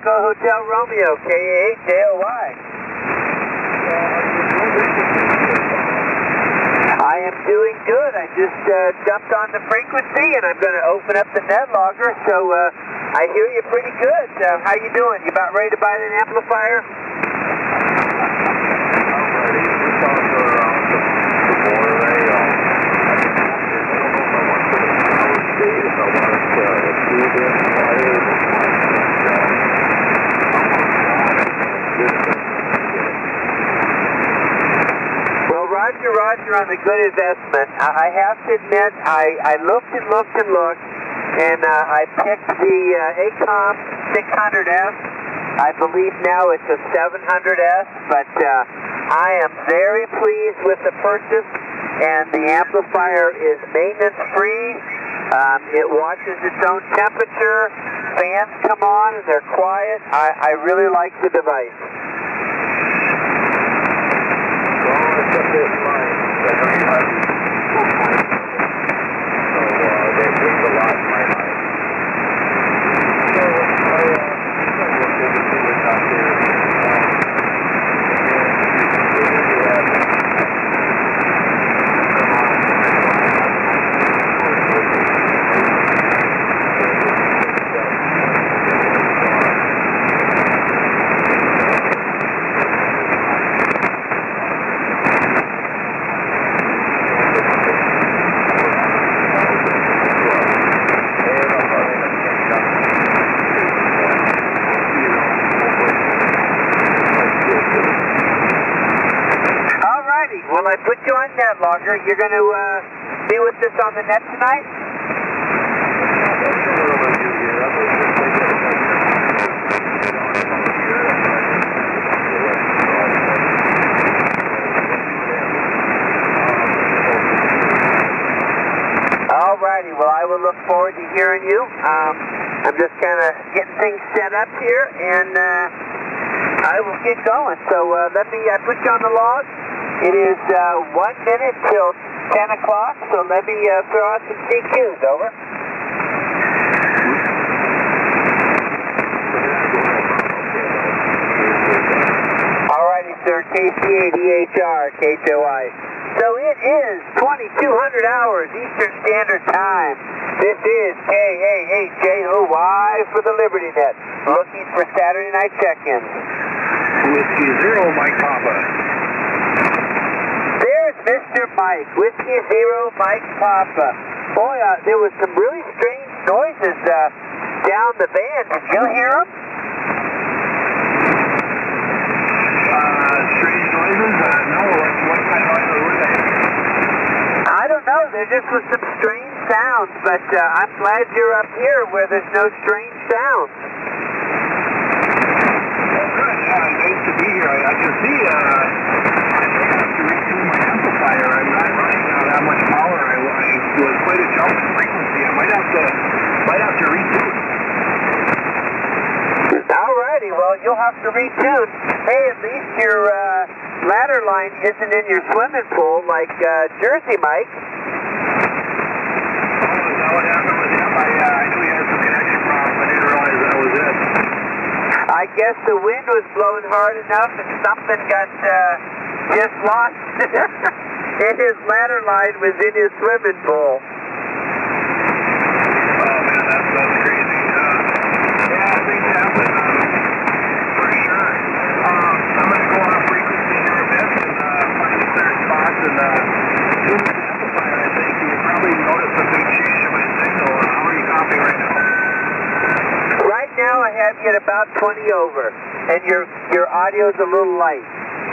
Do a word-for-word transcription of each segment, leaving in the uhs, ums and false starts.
Echo Hotel Romeo, K A H J O Y. I am doing good. I just uh, jumped on the frequency, and I'm going to open up the net logger, so uh, I hear you pretty good. Uh, how you doing? You about ready to buy an amplifier? Roger, Roger, on the good investment. I have to admit, I, I looked and looked and looked, and uh, I picked the uh, ACOM six hundred S. I believe now it's a seven hundred S, but uh, I am very pleased with the purchase, and the amplifier is maintenance-free. Um, it watches its own temperature. Fans come on, and they're quiet. I, I really like the device. A bit fine. So, uh, they bring a lot in my mind. So, I, uh, I'm going to look over to what's out there. Well, I put you on net logger. You're going to uh, be with us on the net tonight? All righty. Well, I will look forward to hearing you. Um, I'm just kind of getting things set up here, and uh, I will get going. So uh, let me uh, put you on the log. It is uh, one minute till ten o'clock, so let me uh, throw out some C Qs, over. Alrighty, sir, K C eight E H R, K H O I. So it is twenty-two hundred hours Eastern Standard Time. This is K A H J O Y for the Liberty Net, looking for Saturday night check-ins. Whiskey Zero, Mike Papa. Mister Mike, Whiskey Zero, Mike Papa. Boy, uh, there was some really strange noises uh, down the band. Did you hear them? Uh, strange noises? Uh, no. What, what kind of noises were they? I don't know. There just was some strange sounds, but uh, I'm glad you're up here where there's no strange sounds. Well, good. Yeah, nice to be here. I, I can see, uh, I'm not running uh, that much power. I, I was quite a jump in frequency. I might have to, might have to retune. Alrighty, well, you'll have to retune. Hey, at least your uh, ladder line isn't in your swimming pool like uh, Jersey Mike. Oh, is that what happened with him? I, uh, I knew he had some connection problems. I didn't realize that was it. I guess the wind was blowing hard enough and something got uh, just lost. And his ladder line was in his swimming pool. Oh man, that's, that's crazy. Uh, yeah, things happen, uh, for sure. Um, I'm going to go off frequency here a bit and uh, find a clear spot and uh, tune the amplifier, I think. You probably noticed a big change in my signal. How are you copying right now? Right now I have you at about twenty over, and your, your audio's a little light.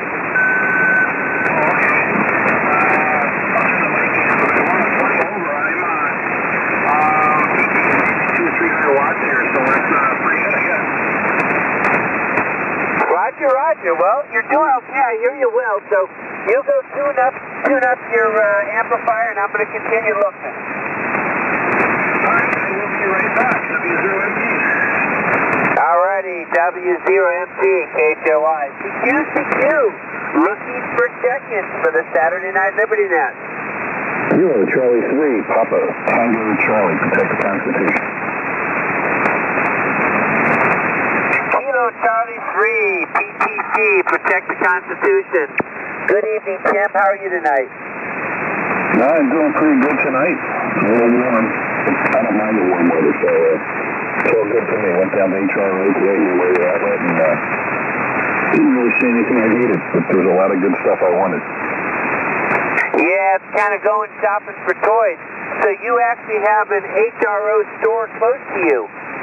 Roger, Roger. Well, you're doing okay. I hear you well. So you go tune up, tune up your uh, amplifier, and I'm going to continue looking. All right, I will be right back. W zero M T. All righty, W zero M T, K H O I. C Q, C Q. Looking for check-ins for the Saturday Night Liberty Net. Zero, Charlie three, Papa, Tango Charlie, protect the Constitution. Charlie three, P T C, Protect the Constitution. Good evening, Tim. How are you tonight? No, I'm doing pretty good tonight. It's a little warm. I don't mind the warm weather, so uh, it's all good for me. Went down to H R O today, you where you're at, and uh, didn't really see anything I needed, but there's a lot of good stuff I wanted. Yeah, it's kind of going shopping for toys. So you actually have an H R O store close to you?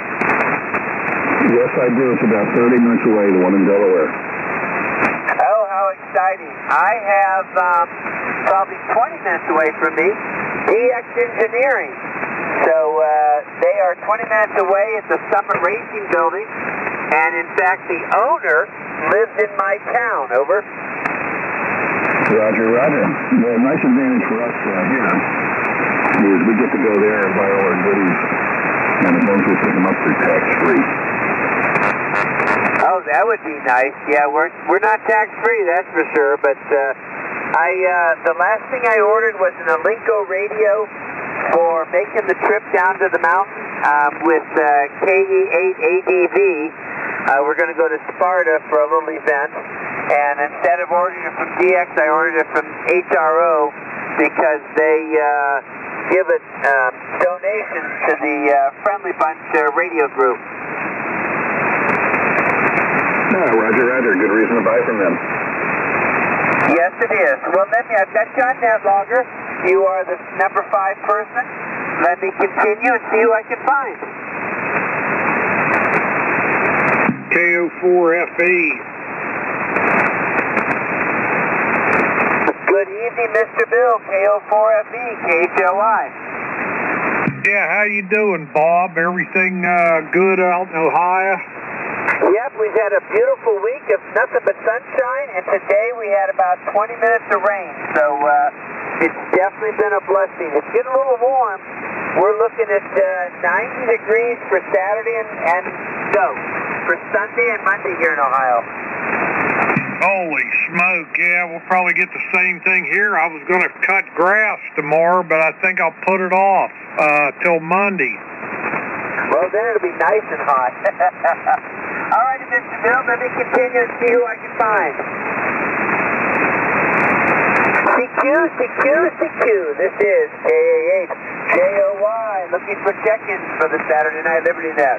Yes, I do. It's about thirty minutes away, the one in Delaware. Oh, how exciting. I have um, probably twenty minutes away from me, D X Engineering. So uh, they are twenty minutes away at the Summit Racing Building, and in fact the owner lives in my town. Over. Roger, roger. The nice advantage for us uh, here is we get to go there and buy all our goodies, and as long as we pick them up, they're tax-free. Oh, that would be nice. Yeah, we're we're not tax-free, that's for sure. But uh, I uh, the last thing I ordered was an Alinco radio for making the trip down to the mountain um, with uh, K E eight A D V. Uh, we're going to go to Sparta for a little event, and instead of ordering it from D X, I ordered it from H R O because they uh, give it uh, donations to the uh, Friendly Bunch uh, radio group. Yeah, roger, roger. Good reason to buy from them. Yes, it is. Well, let me, I've got you on NetLogger. You are the number five person. Let me continue and see who I can find. K O four F E. Good evening, Mister Bill, K O four F E, K H L I. Yeah, how you doing, Bob? Everything uh, good out in Ohio? Yep, we've had a beautiful week of nothing but sunshine, and today we had about twenty minutes of rain, so uh, it's definitely been a blessing. It's getting a little warm. We're looking at uh, ninety degrees for Saturday and, and no, for Sunday and Monday here in Ohio. Holy smoke, yeah, we'll probably get the same thing here. I was going to cut grass tomorrow, but I think I'll put it off uh, till Monday. Well, then it'll be nice and hot. All righty, Mister Bill, let me continue and see who I can find. C Q, C Q, C Q. This is K A eight J O Y, looking for check-ins for the Saturday Night Liberty Net.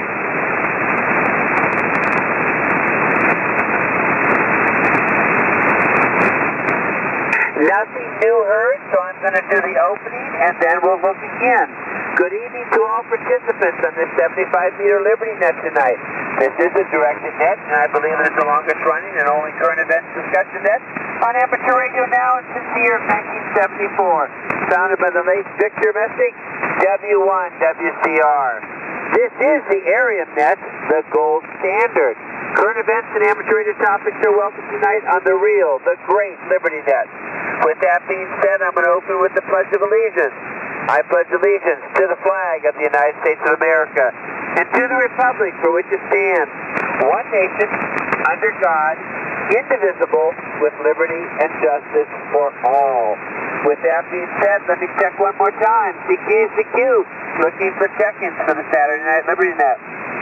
Nothing new heard, so I'm going to do the opening, and then we'll look again. Good evening to all participants on this seventy-five meter Liberty Net tonight. This is a directed net, and I believe it is the longest running and only current events discussion net on amateur radio now and since the year of nineteen seventy-four. Founded by the late Victor Messick, W one W C R. This is the area net, the gold standard. Current events and amateur radio topics are welcome tonight on the real, the great Liberty Net. With that being said, I'm going to open with the Pledge of Allegiance. I pledge allegiance to the flag of the United States of America and to the republic for which it stands, one nation, under God, indivisible, with liberty and justice for all. With that being said, let me check one more time. C Q C Q, looking for check-ins for the Saturday Night Liberty Net.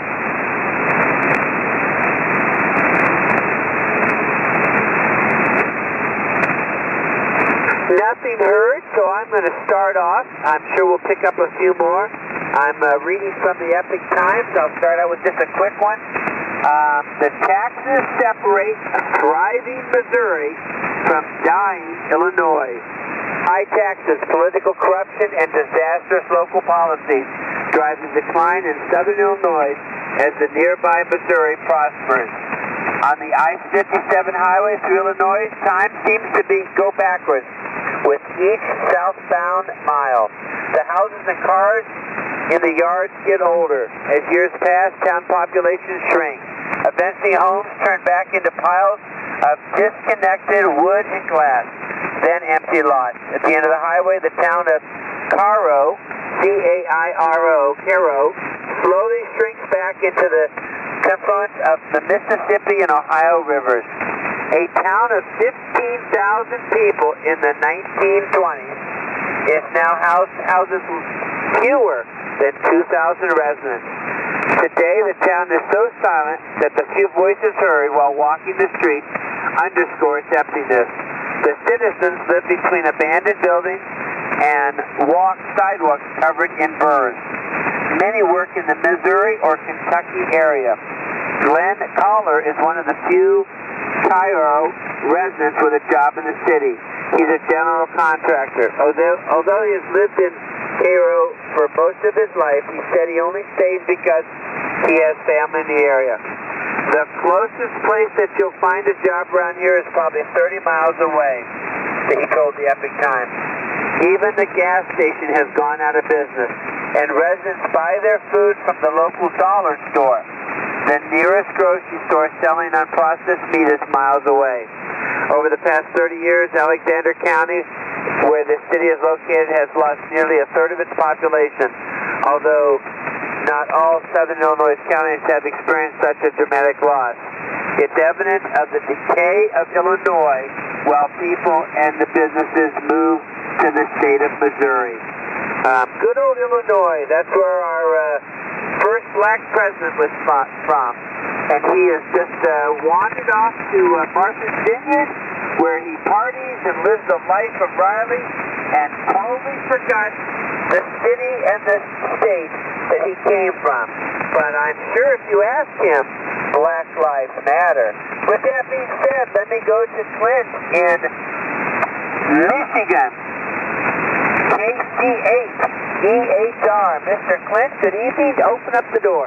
Nothing heard, so I'm going to start off. I'm sure we'll pick up a few more. I'm uh, reading from the Epic Times. I'll start out with just a quick one. Um, the taxes separate thriving Missouri from dying Illinois. High taxes, political corruption, and disastrous local policies drive the decline in southern Illinois as the nearby Missouri prospers. On the I fifty-seven highway through Illinois, time seems to be go backwards with each southbound mile. The houses and cars in the yards get older. As years pass, town populations shrink. Eventually, homes turn back into piles of disconnected wood and glass, then empty lots. At the end of the highway, the town of Cairo, C A I R O, Cairo, slowly shrinks back into the confluence of the Mississippi and Ohio rivers. A town of fifteen thousand people in the nineteen twenties is now house, houses fewer than two thousand residents. Today, the town is so silent that the few voices heard while walking the streets underscore its emptiness. The citizens live between abandoned buildings and walk sidewalks covered in burrs. Many work in the Missouri or Kentucky area. Glenn Collar is one of the few Cairo residents with a job in the city. He's a general contractor. Although, although he has lived in Cairo for most of his life, he said he only stays because he has family in the area. The closest place that you'll find a job around here is probably thirty miles away, he told the Epic Times. Even the gas station has gone out of business, and residents buy their food from the local dollar store. The nearest grocery store selling unprocessed meat is miles away. Over the past thirty years, Alexander County, where the city is located, has lost nearly a third of its population, although not all southern Illinois counties have experienced such a dramatic loss. It's evident of the decay of Illinois while people and the businesses move to the state of Missouri. Um, good old Illinois, that's where our uh, first black president was from. And he has just uh, wandered off to uh, Martha's Vineyard, where he parties and lives the life of Riley, and totally forgot the city and the state that he came from. But I'm sure if you ask him, Black Lives Matter. With that being said, let me go to Clint in Michigan. K C eight E H R. Mister Clint, good evening. Open up the door.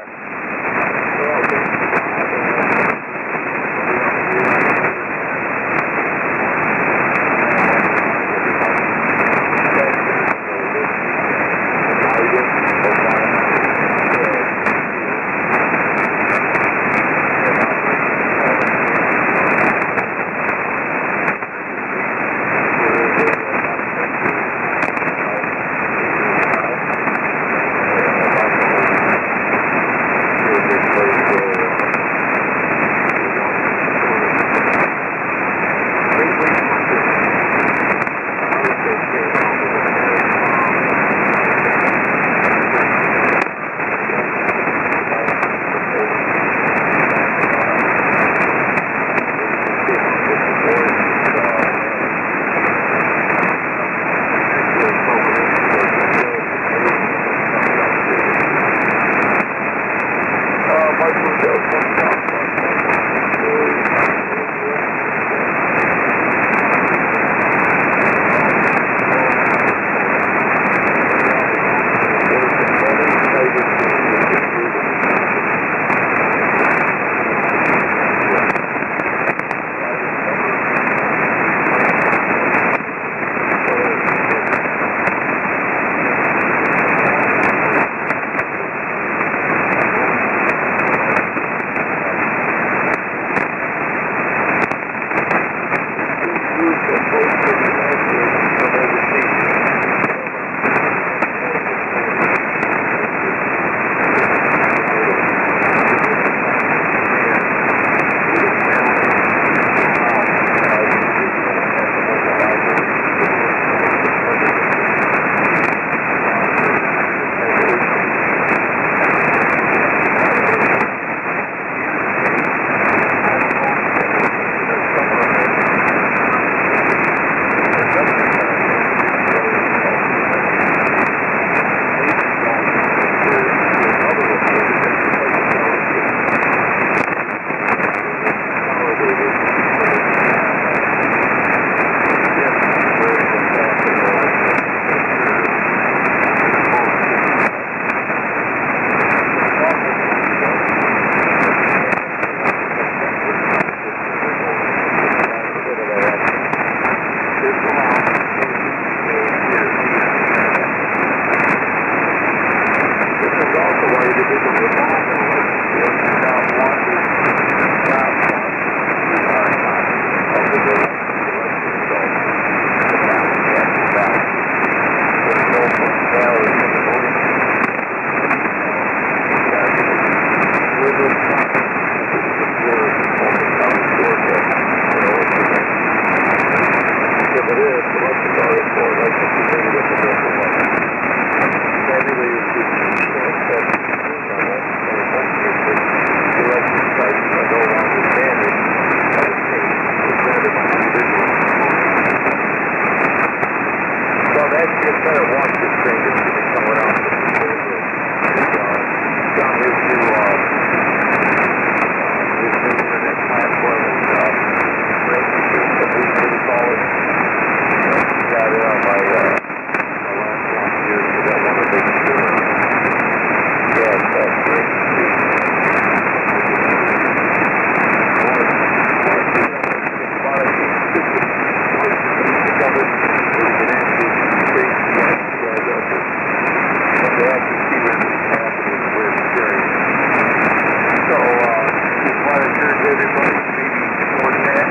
everybody, maybe four ten.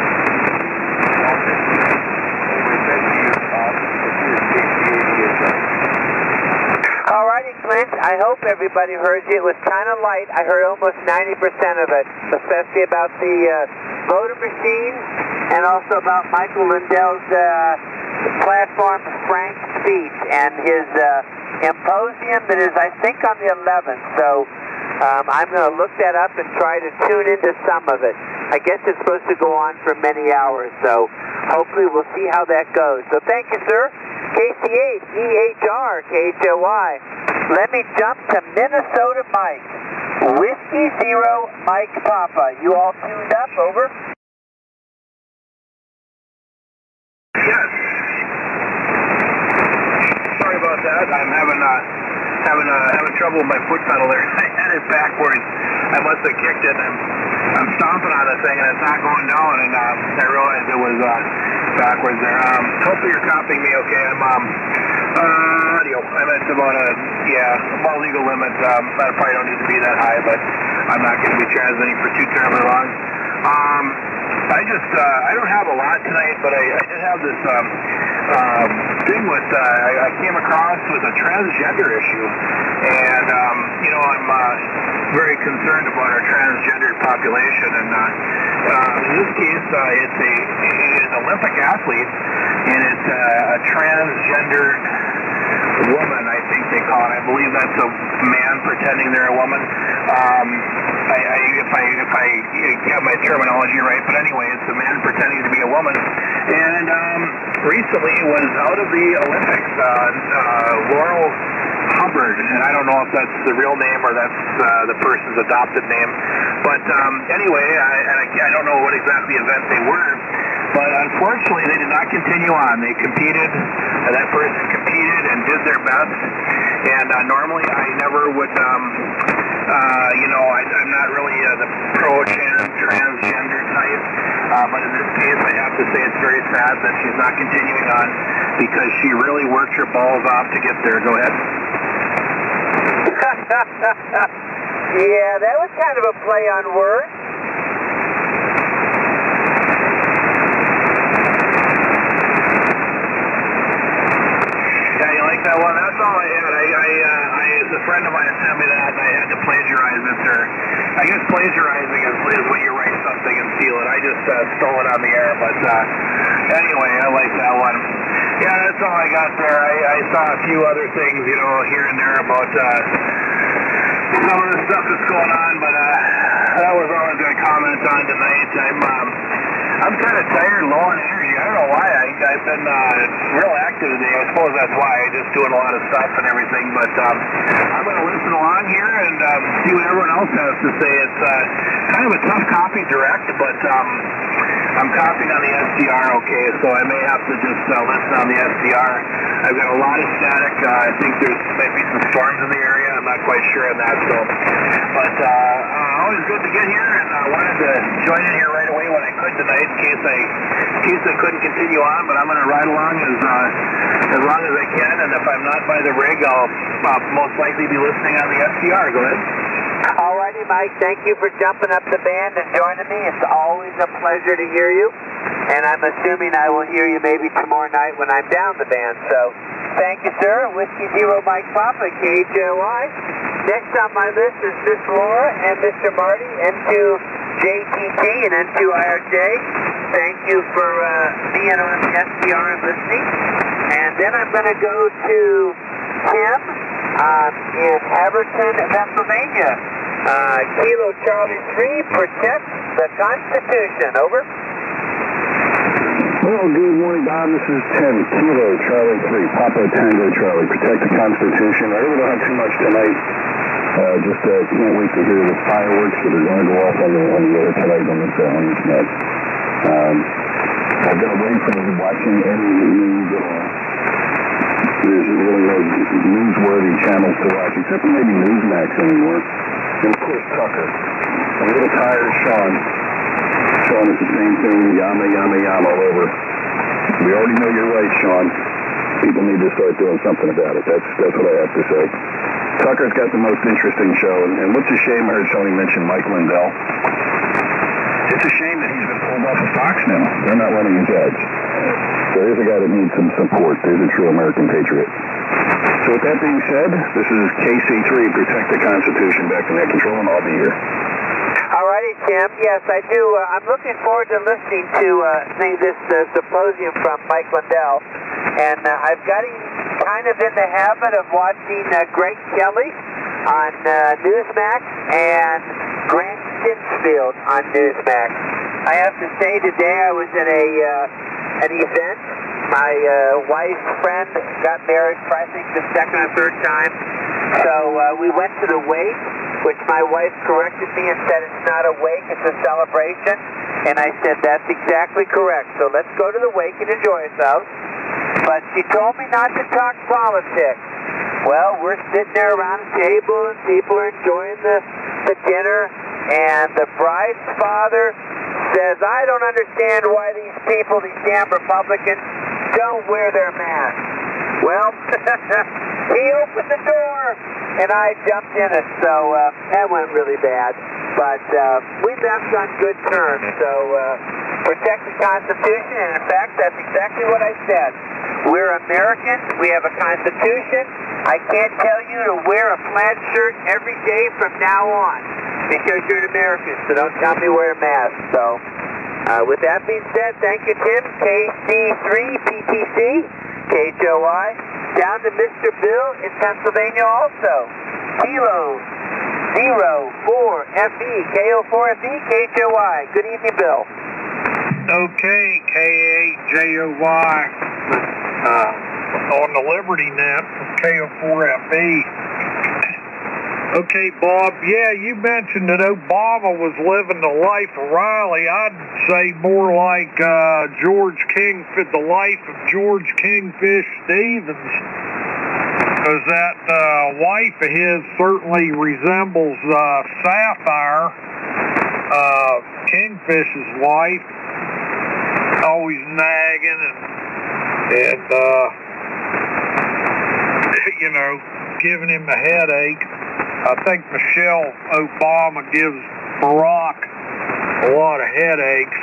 Alrighty, Clint, I hope everybody heard you. It was kind of light. I heard almost ninety percent of it, especially about the uh, voter machine and also about Michael Lindell's uh, platform Frank speech and his uh, symposium that is, I think, on the eleventh. So um, I'm going to look that up and try to tune into some of it. I guess it's supposed to go on for many hours, so hopefully we'll see how that goes. So thank you, sir. K C eight E H R K H O Y. Let me jump to Minnesota Mike. Whiskey Zero Mike Papa. You all tuned up? Over. Yes. Sorry about that. I'm having uh, having uh, having trouble with my foot pedal there. I had it backwards. I must have kicked it. I'm I'm stomping on the thing and it's not going down. And um, I realized it was uh, backwards there. Um, hopefully you're copying me okay. I'm um uh audio. I'm at about a yeah about legal limit. Um, I probably don't need to be that high, but I'm not going to be transmitting for too terribly long. Um. I just, uh, I don't have a lot tonight, but I, I did have this um, um, thing with, uh, I, I came across with a transgender issue, and, um, you know, I'm uh, very concerned about our transgendered population, and uh, uh, in this case, uh, it's a, an Olympic athlete, and it's a, a transgendered woman, I think they call it. I believe that's a man pretending they're a woman. Um, I, I, if I if I have my terminology right, but anyway, it's a man pretending to be a woman. And um, recently was out of the Olympics. Uh, uh, Laurel Hubbard, and I don't know if that's the real name or that's uh, the person's adopted name. But um, anyway, I, and I, I don't know what exactly event they were. But unfortunately, they did not continue on. They competed, and that person competed and did their best. And uh, normally, I never would, um, uh, you know, I, I'm not really uh, the pro-transgender type. Uh, but in this case, I have to say it's very sad that she's not continuing on because she really worked her balls off to get there. Go ahead. Yeah, that was kind of a play on words. That one, that's all I had. I, I, uh, I, a friend of mine sent me that, and I had to plagiarize it, or I guess plagiarizing is, is when you write something and steal it. I just uh, stole it on the air, but uh, anyway, I like that one. Yeah, that's all I got there. I, I saw a few other things, you know, here and there about uh, some of the stuff that's going on, but uh, that was all I was going to comment on tonight. I'm, um, I'm kind of tired, low on energy. I don't know why. I, I've been uh, real active today. I suppose that's why. Just doing a lot of stuff and everything. But um, I'm going to listen along here and um, see what everyone else has to say. It's uh, kind of a tough copy direct, but um, I'm copying on the S D R okay, so I may have to just uh, listen on the S D R. I've got a lot of static. Uh, I think there's might be some storms in the area. I'm not quite sure on that. So, But uh, uh, always good to get here, and I uh, wanted to join in here right away when I could tonight in case I, in case I couldn't continue on, but I'm going to ride along as uh, as long as I can, and if I'm not by the rig, I'll uh, most likely be listening on the S D R. Go ahead. Alrighty, Mike, thank you for jumping up the band and joining me. It's always a pleasure to hear you, and I'm assuming I will hear you maybe tomorrow night when I'm down the band. So, thank you, sir. Whiskey Zero Mike Papa, K H O Y. Next on my list is Miss Laura and Mister Marty, N two J T T and N two I R J. Thank you for uh, being on the S D R and listening. And then I'm going to go to Tim um, in Haverton, Pennsylvania. Uh, Kilo Charlie three, protect the Constitution. Over. Well, good morning, Bob. This is Tim, Kilo Charlie three, Papa Tango Charlie, protect the Constitution. I really don't have too much tonight. Uh, just uh, can't wait to hear the fireworks that are going to go off on the, on the air tonight on this, uh, on this net. Um, I've been away from watching any news at all. There's really no newsworthy channels to watch, except for maybe Newsmax anymore. And of course, Tucker. I'm a little tired of Sean. Sean is the same thing, yama, yama, yama all over. We already know you're right, Sean. People need to start doing something about it. That's that's what I have to say. Tucker's got the most interesting show, and, and what's a shame I heard Tony mention Mike Lindell. It's a shame that he's been pulled off of Fox now. They're not letting him judge. So here's a guy that needs some support. There's a true American patriot. So with that being said, this is K C three, Protect the Constitution, back to net control, and I'll be here. All righty, Tim. Yes, I do. Uh, I'm looking forward to listening to uh, see this uh, symposium from Mike Lindell. And uh, I've got him kind of in the habit of watching uh, Greg Kelly on uh, Newsmax and Grant Stinchfield on Newsmax. I have to say today I was at a uh, an event. My uh, wife's friend got married for I think the second or third time. So uh, we went to the wake, which my wife corrected me and said it's not a wake, it's a celebration. And I said that's exactly correct. So let's go to the wake and enjoy ourselves. But she told me not to talk politics. Well, we're sitting there around the table and people are enjoying the, the dinner, and the bride's father says, I don't understand why these people, these damn Republicans, don't wear their masks. Well, he opened the door, and I jumped in it, so uh, that went really bad. But uh, we left on good terms, so uh, protect the Constitution, and in fact, that's exactly what I said. We're American, we have a Constitution. I can't tell you to wear a plaid shirt every day from now on, because you're an American, so don't tell me wear a mask. So, uh, with that being said, thank you, Tim. K C three P T C, K H O I, down to Mister Bill in Pennsylvania also. Kilo zero four F E, K O four F E, K H O I. Good evening, Bill. Okay, K eight J O Y, uh, on the Liberty Net from K O four F E. Okay, Bob, yeah, you mentioned that Obama was living the life of Riley. I'd say more like uh, George Kingfish, the life of George Kingfish Stevens, because that uh, wife of his certainly resembles uh, Sapphire, uh, Kingfish's wife, always nagging and, and uh, you know, giving him a headache. I think Michelle Obama gives Barack a lot of headaches.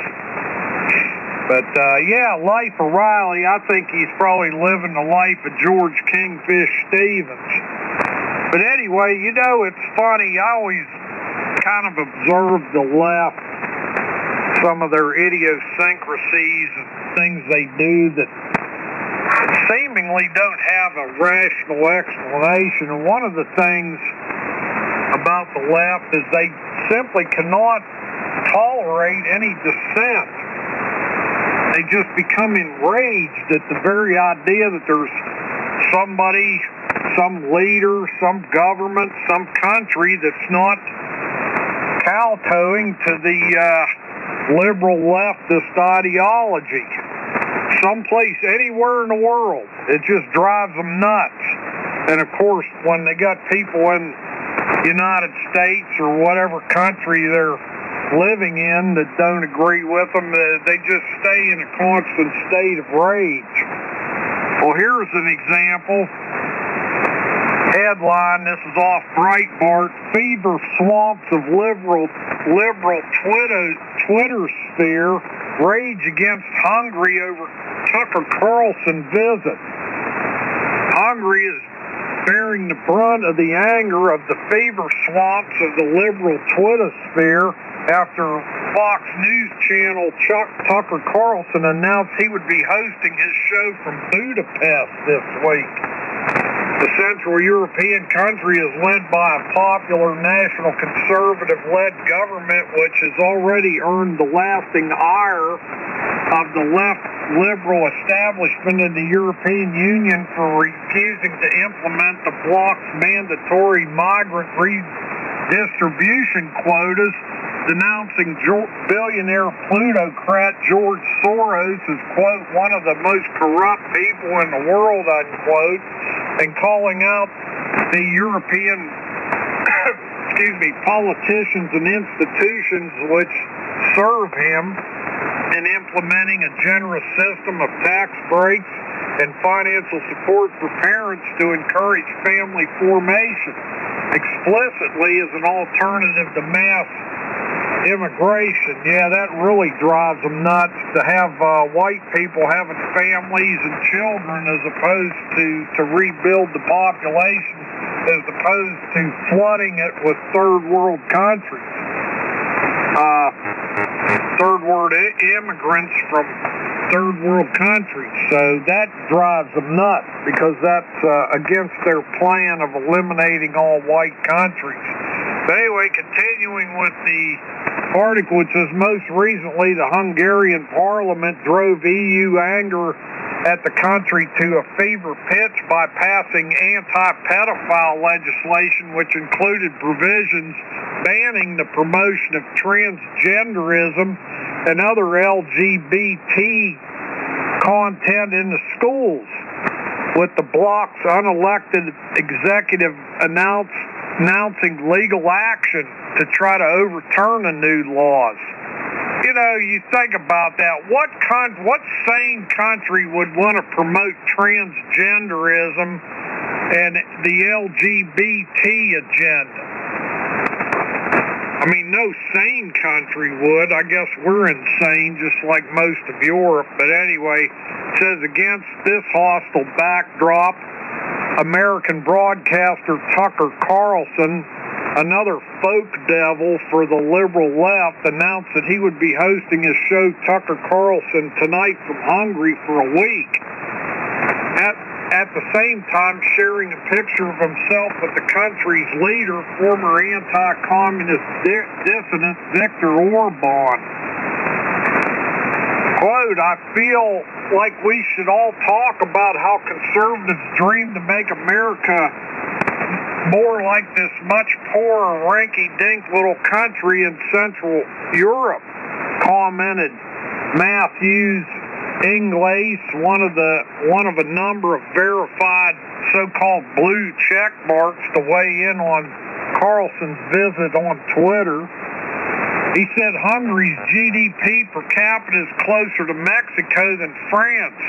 But, uh, yeah, life of Riley, I think he's probably living the life of George Kingfish Stevens. But anyway, you know, it's funny. I always kind of observe the left, some of their idiosyncrasies and things they do that seemingly don't have a rational explanation. And one of the things about the left is they simply cannot tolerate any dissent. They just become enraged at the very idea that there's somebody, some leader, some government, some country that's not kowtowing to the uh, liberal leftist ideology. Someplace, anywhere in the world, it just drives them nuts. And of course, when they got people in United States or whatever country they're living in that don't agree with them, they just stay in a constant state of rage. Well, here's an example. Headline, this is off Breitbart, fever swamps of liberal liberal Twitter, Twitter sphere rage against Hungary over Tucker Carlson visit. Hungary is bearing the brunt of the anger of the fever swamps of the liberal Twitter sphere after Fox News Channel Chuck Tucker Carlson announced he would be hosting his show from Budapest this week. The Central European country is led by a popular national conservative-led government which has already earned the lasting ire of the left liberal establishment in the European Union for refusing to implement the bloc's mandatory migrant redistribution quotas, denouncing billionaire plutocrat George Soros as, quote, one of the most corrupt people in the world, unquote, and calling out the European excuse me, politicians and institutions which serve him in implementing a generous system of tax breaks and financial support for parents to encourage family formation, explicitly as an alternative to mass immigration. Yeah, that really drives them nuts to have uh, white people having families and children as opposed to, to rebuild the population, as opposed to flooding it with third world countries. Uh, third world I- immigrants from third world countries. So that drives them nuts because that's uh, against their plan of eliminating all white countries. But anyway, continuing with the article, it says most recently the Hungarian parliament drove E U anger at the country to a fever pitch by passing anti-pedophile legislation, which included provisions banning the promotion of transgenderism and other L G B T content in the schools, with the bloc's unelected executive announce, announcing legal action to try to overturn the new laws. You know, you think about that. What con- what sane country would want to promote transgenderism and the L G B T agenda? I mean, no sane country would. I guess we're insane, just like most of Europe. But anyway, it says against this hostile backdrop, American broadcaster Tucker Carlson, another folk devil for the liberal left, announced that he would be hosting his show Tucker Carlson Tonight from Hungary for a week. At, at the same time, sharing a picture of himself with the country's leader, former anti-communist di- dissident Viktor Orban. Quote, I feel like we should all talk about how conservatives dream to make America more like this much poorer, rinky-dink little country in Central Europe, commented Matthews Ingles, one of the one of a number of verified so-called blue check marks to weigh in on Carlson's visit on Twitter. He said Hungary's G D P per capita is closer to Mexico than France,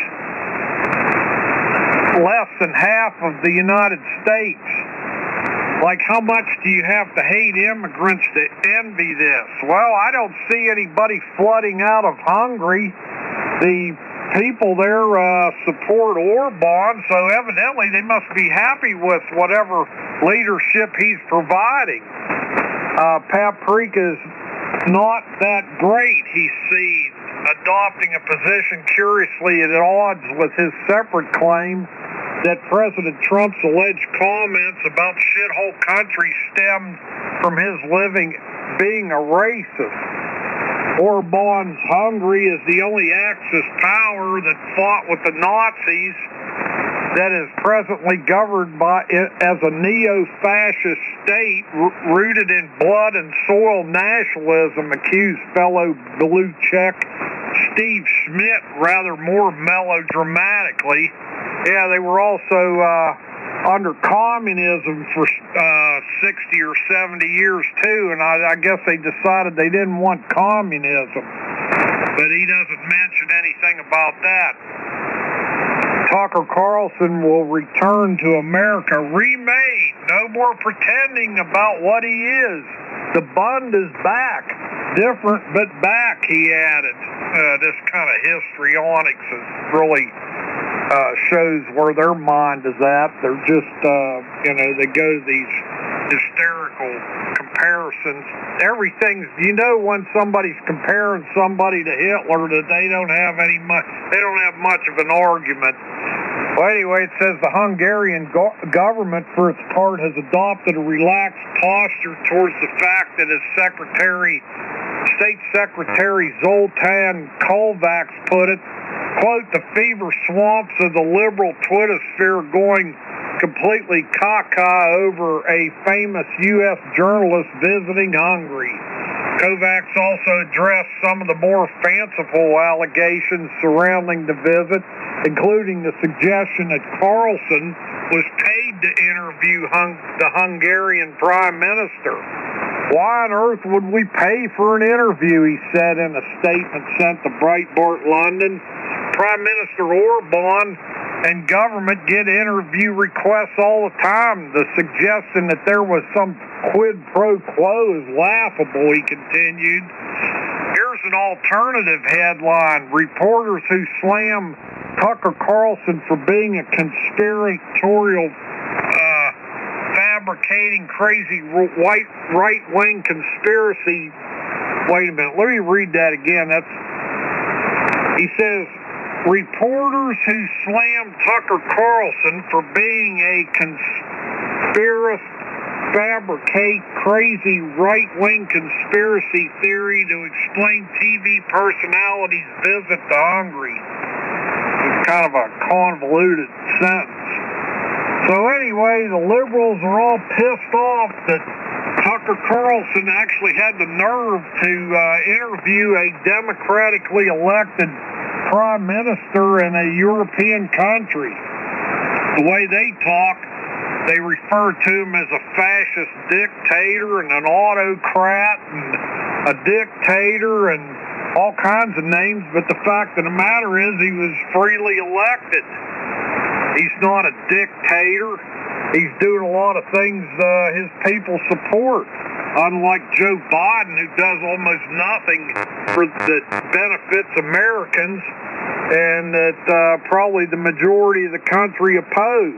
less than half of the United States. Like, how much do you have to hate immigrants to envy this? Well, I don't see anybody flooding out of Hungary. The people there uh, support Orban, so evidently they must be happy with whatever leadership he's providing. Uh, Paprika's not that great, he's seen, adopting a position curiously at odds with his separate claim that President Trump's alleged comments about shithole countries stemmed from his living being a racist. Orban's Hungary is the only Axis power that fought with the Nazis that is presently governed by as a neo-fascist state r- rooted in blood and soil nationalism, accused fellow blue check Steve Schmidt rather more melodramatically. Yeah, they were also uh, under communism for uh, sixty or seventy years too, and I, I guess they decided they didn't want communism. But he doesn't mention anything about that. Tucker Carlson will return to America remade. No more pretending about what he is. The Bund is back. Different but back, he added. Uh, this kind of histrionics is really uh, shows where their mind is at. They're just, uh, you know, they go to these hysterical comparisons. Everything's, you know, when somebody's comparing somebody to Hitler, that they don't have any much, they don't have much of an argument. Well, anyway, it says the Hungarian go- government, for its part, has adopted a relaxed posture towards the fact that, as Secretary, State Secretary Zoltán Kovács put it, quote, the fever swamps of the liberal Twittersphere going completely caca over a famous U S journalist visiting Hungary. Kovacs also addressed some of the more fanciful allegations surrounding the visit, including the suggestion that Carlson was paid to interview hung- the Hungarian Prime Minister. Why on earth would we pay for an interview, he said in a statement sent to Breitbart London. Prime Minister Orban and government get interview requests all the time. The suggestion that there was some quid pro quo is laughable, he continued. Here's an alternative headline. Reporters who slam Tucker Carlson for being a conspiratorial, uh, fabricating crazy white right-wing conspiracy. Wait a minute, let me read that again. That's, he says, reporters who slam Tucker Carlson for being a conspiracy fabricate crazy right-wing conspiracy theory to explain T V personalities' visit to Hungary. It's kind of a convoluted sentence. So anyway, the liberals are all pissed off that Tucker Carlson actually had the nerve to uh, interview a democratically elected prime minister in a European country. The way they talk, they refer to him as a fascist dictator and an autocrat and a dictator and all kinds of names, but the fact of the matter is he was freely elected. He's not a dictator. He's doing a lot of things uh, his people support, unlike Joe Biden, who does almost nothing for, that benefits Americans and that uh, probably the majority of the country oppose.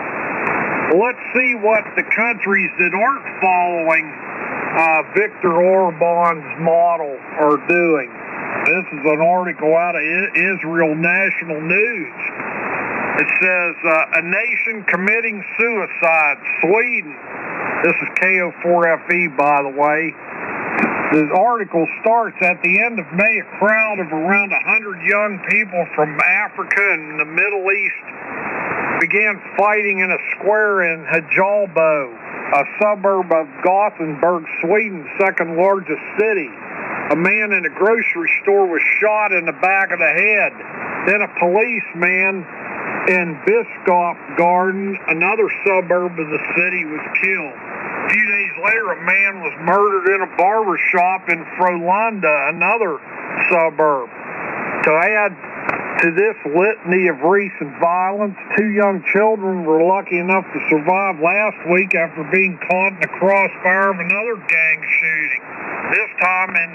Let's see what the countries that aren't following uh, Viktor Orban's model are doing. This is an article out of Israel National News. It says, uh, a nation committing suicide, Sweden. This is K O four F E, by the way. The article starts, at the end of May, a crowd of around one hundred young people from Africa and the Middle East began fighting in a square in Hajalbo, a suburb of Gothenburg, Sweden's second largest city. A man in a grocery store was shot in the back of the head. Then a policeman in Biskopsgarden, another suburb of the city, was killed. A few days later, a man was murdered in a barber shop in Frölunda, another suburb. To add to this litany of recent violence, two young children were lucky enough to survive last week after being caught in the crossfire of another gang shooting, this time in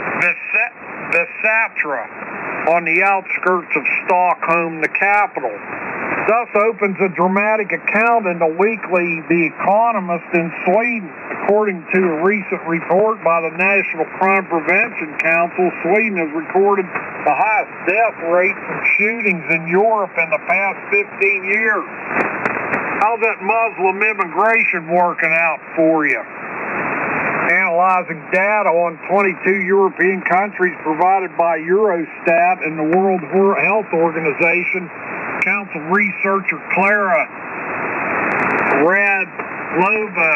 Västra, on the outskirts of Stockholm, the capital. Thus opens a dramatic account in the weekly The Economist in Sweden. According to a recent report by the National Crime Prevention Council, Sweden has recorded the highest death rate from shootings in Europe in the past fifteen years. How's that Muslim immigration working out for you? Analyzing data on twenty-two European countries provided by Eurostat and the World Health Organization, Council researcher Clara Radlova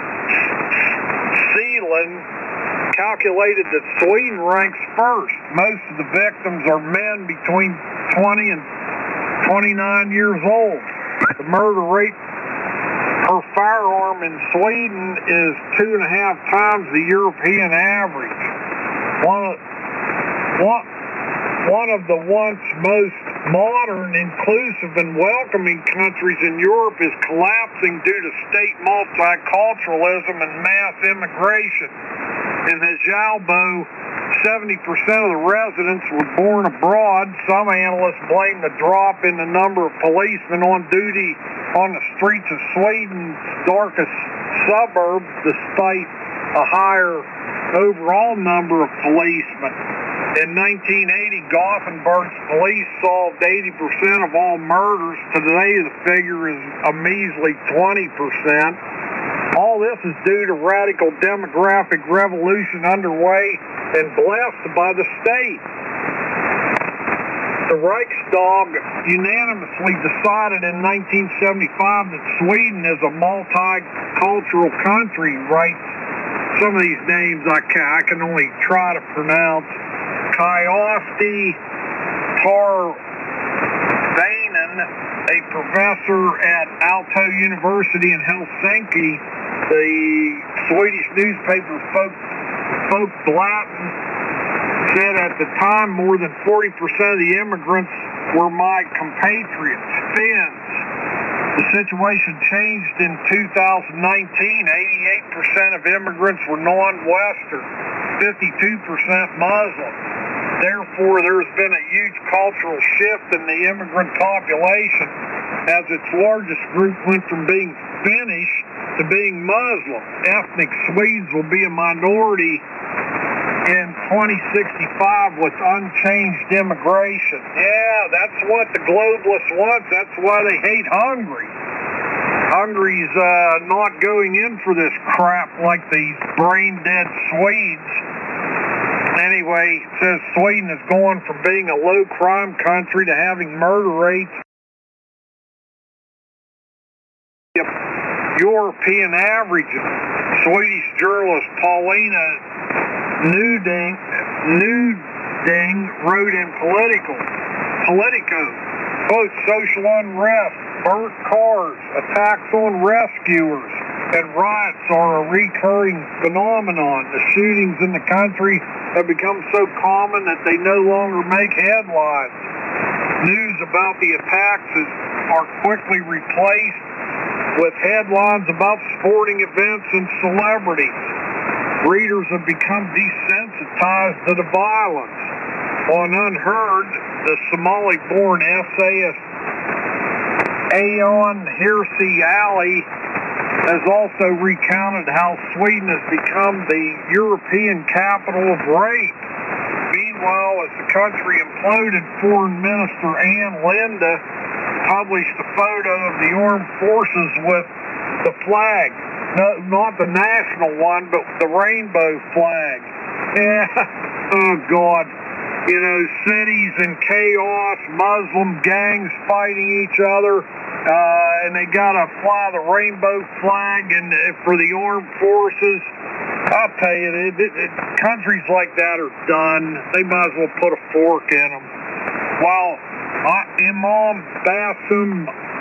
Seeland calculated that Sweden ranks first. Most of the victims are men between twenty and twenty-nine years old. The murder rate per firearm in Sweden is two and a half times the European average. One of, one, one of the once most modern, inclusive, and welcoming countries in Europe is collapsing due to state multiculturalism and mass immigration. In Hajalbo, seventy percent of the residents were born abroad. Some analysts blame the drop in the number of policemen on duty on the streets of Sweden's darkest suburbs, despite a higher overall number of policemen. In nineteen eighty, Gothenburg's police solved eighty percent of all murders. Today, the figure is a measly twenty percent. All this is due to radical demographic revolution underway and blessed by the state. The Riksdag unanimously decided in nineteen seventy-five that Sweden is a multicultural country, writes some of these names I can, I can only try to pronounce. Kyösti Tarvainen, a professor at Aalto University in Helsinki, the Swedish newspaper Folkbladet, said at the time more than forty percent of the immigrants were my compatriots, Finns. The situation changed in two thousand nineteen. eighty-eight percent of immigrants were non-Western, fifty-two percent Muslim. Therefore, there's been a huge cultural shift in the immigrant population as its largest group went from being Finnish to being Muslim. Ethnic Swedes will be a minority in twenty sixty-five with unchanged immigration. Yeah, that's what the globalists want. That's why they hate Hungary. Hungary's uh, not going in for this crap like these brain-dead Swedes. Anyway, it says Sweden is going from being a low-crime country to having murder rates European averages. Swedish journalist Paulina Nuding, Nuding wrote in Politico, Politico, quote, social unrest, burnt cars, attacks on rescuers, and riots are a recurring phenomenon. The shootings in the country have become so common that they no longer make headlines. News about the attacks is, are quickly replaced with headlines about sporting events and celebrities. Readers have become desensitized to the violence. On Unheard, the Somali-born essayist Aon Hirsi Ali has also recounted how Sweden has become the European capital of rape. Meanwhile, as the country imploded, Foreign Minister Ann Linde published a photo of the armed forces with the flag. No, not the national one, but the rainbow flag. Yeah, oh God. You know, cities in chaos, Muslim gangs fighting each other, uh, and they gotta fly the rainbow flag and for the armed forces. I'll tell you, it, it, it, countries like that are done. They might as well put a fork in them. While uh, Imam Bassem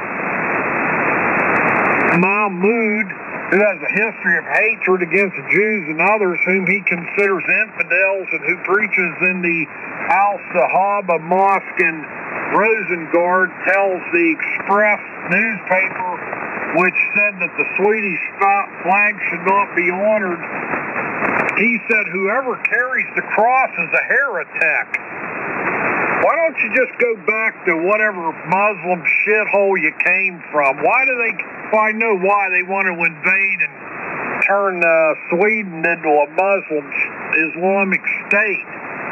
Mahmoud, who has a history of hatred against the Jews and others whom he considers infidels and who preaches in the Al-Sahaba Mosque in Rosengard, tells the Express newspaper, which said that the Swedish flag should not be honored, he said, whoever carries the cross is a heretic. Why don't you just go back to whatever Muslim shithole you came from? Why do they, well, I know why they want to invade and turn uh, Sweden into a Muslim Islamic state.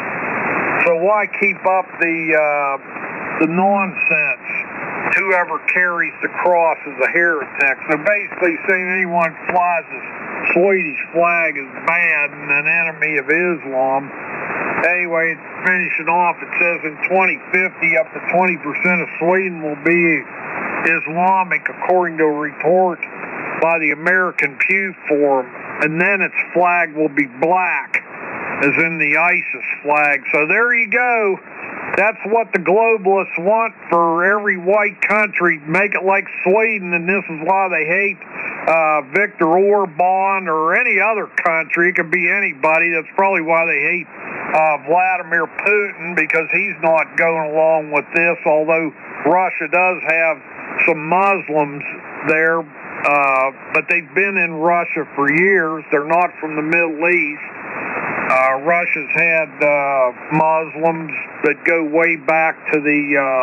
So why keep up the uh, the nonsense? Whoever carries the cross is a heretic. So basically saying anyone flies a Swedish flag is bad and an enemy of Islam. Anyway, finishing off, it says in twenty fifty, up to twenty percent of Sweden will be Islamic, according to a report by the American Pew Forum, and then its flag will be black, as in the ISIS flag. So there you go. That's what the globalists want for every white country. Make it like Sweden, and this is why they hate uh, Viktor Orban or any other country. It could be anybody. That's probably why they hate uh, Vladimir Putin, because he's not going along with this, although Russia does have some Muslims there, uh, but they've been in Russia for years. They're not from the Middle East. Uh, Russia's had uh, Muslims that go way back to the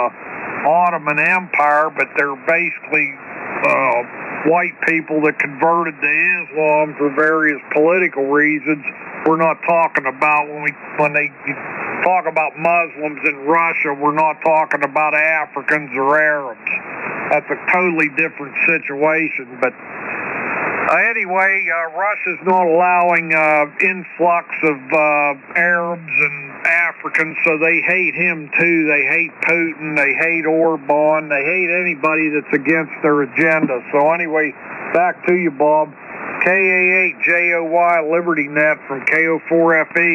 uh, Ottoman Empire, but they're basically uh, white people that converted to Islam for various political reasons. We're not talking about when we when they talk about Muslims in Russia, we're not talking about Africans or Arabs. That's a totally different situation, but Uh, anyway, uh, Russia's not allowing uh, influx of uh, Arabs and Africans, so they hate him too. They hate Putin. They hate Orban. They hate anybody that's against their agenda. So anyway, back to you, Bob. K A eight J O Y Liberty Net from K O four F E.